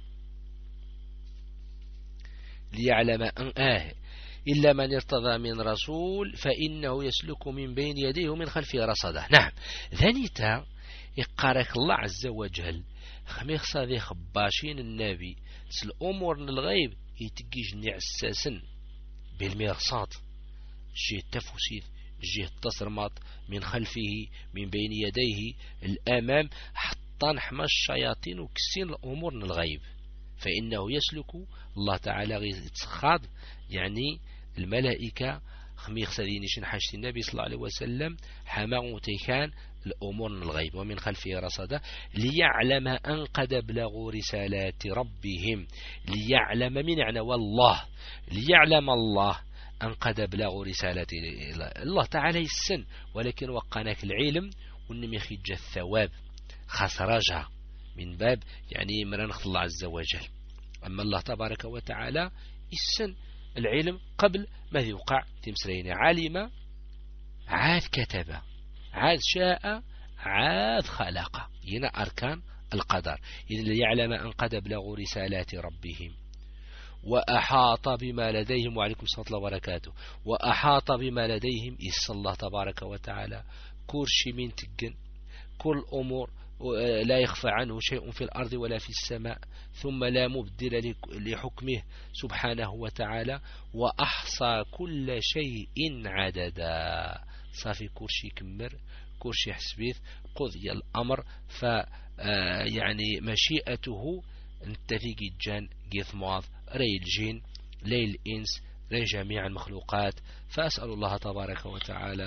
S1: ليعلم أن آه إلا من ارتضى من رسول فإنه يسلك من بين يديه ومن خلفه رصدا. نعم ذنيتا يقارك الله عز وجل خميخ صادي خباشين النبي الأمور للغيب يتجيج نعساسا بالمرصاد جيه التفوسيث جيه التصرمات من خلفه من بين يديه الأمام حتى نحمى الشياطين وكسين الأمور للغيب فإنه يسلك الله تعالى يتخاض يعني الملائكة خميخ سدينيشن حاجة النبي صلى الله عليه وسلم حماغ تيكان الأمور الغيب ومن خلفه رصدا ليعلم أن قد بلغوا رسالات ربهم ليعلم من يعني والله ليعلم الله أن قد بلغوا رسالات الله تعالى السن ولكن وقناك العلم ونمي خيج الثواب خسرجها من باب يعني مرنخ الله عز وجل. أما الله تبارك وتعالى السن العلم قبل ما يوقع تمسرين علم عاد كتب عاد شاء عاد خلق هنا أركان القدر. إذن ليعلم أن قد بلغوا رسالات ربهم وأحاط بما لديهم وعليكم السلام الله وبركاته وأحاط بما لديهم إس الله تبارك وتعالى كرشي من تجن كل أمور لا يخفى عنه شيء في الأرض ولا في السماء ثم لا مبدل لحكمه سبحانه وتعالى وأحصى كل شيء عددا صافي كرشي كمر كرشي حسبيث قضي الأمر ف يعني مشيئته انتفي جان جيث معاذ ري الجين لي الإنس ري جميع المخلوقات. فأسأل الله تبارك وتعالى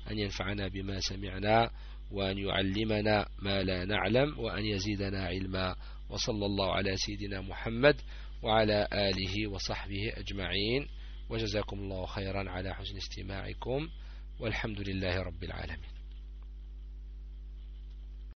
S1: أن ينفعنا بما سمعنا وأن يعلمنا ما لا نعلم وأن يزيدنا علما. وصلى الله على سيدنا محمد وعلى آله وصحبه أجمعين، وجزاكم الله خيرا على حسن استماعكم، والحمد لله رب العالمين.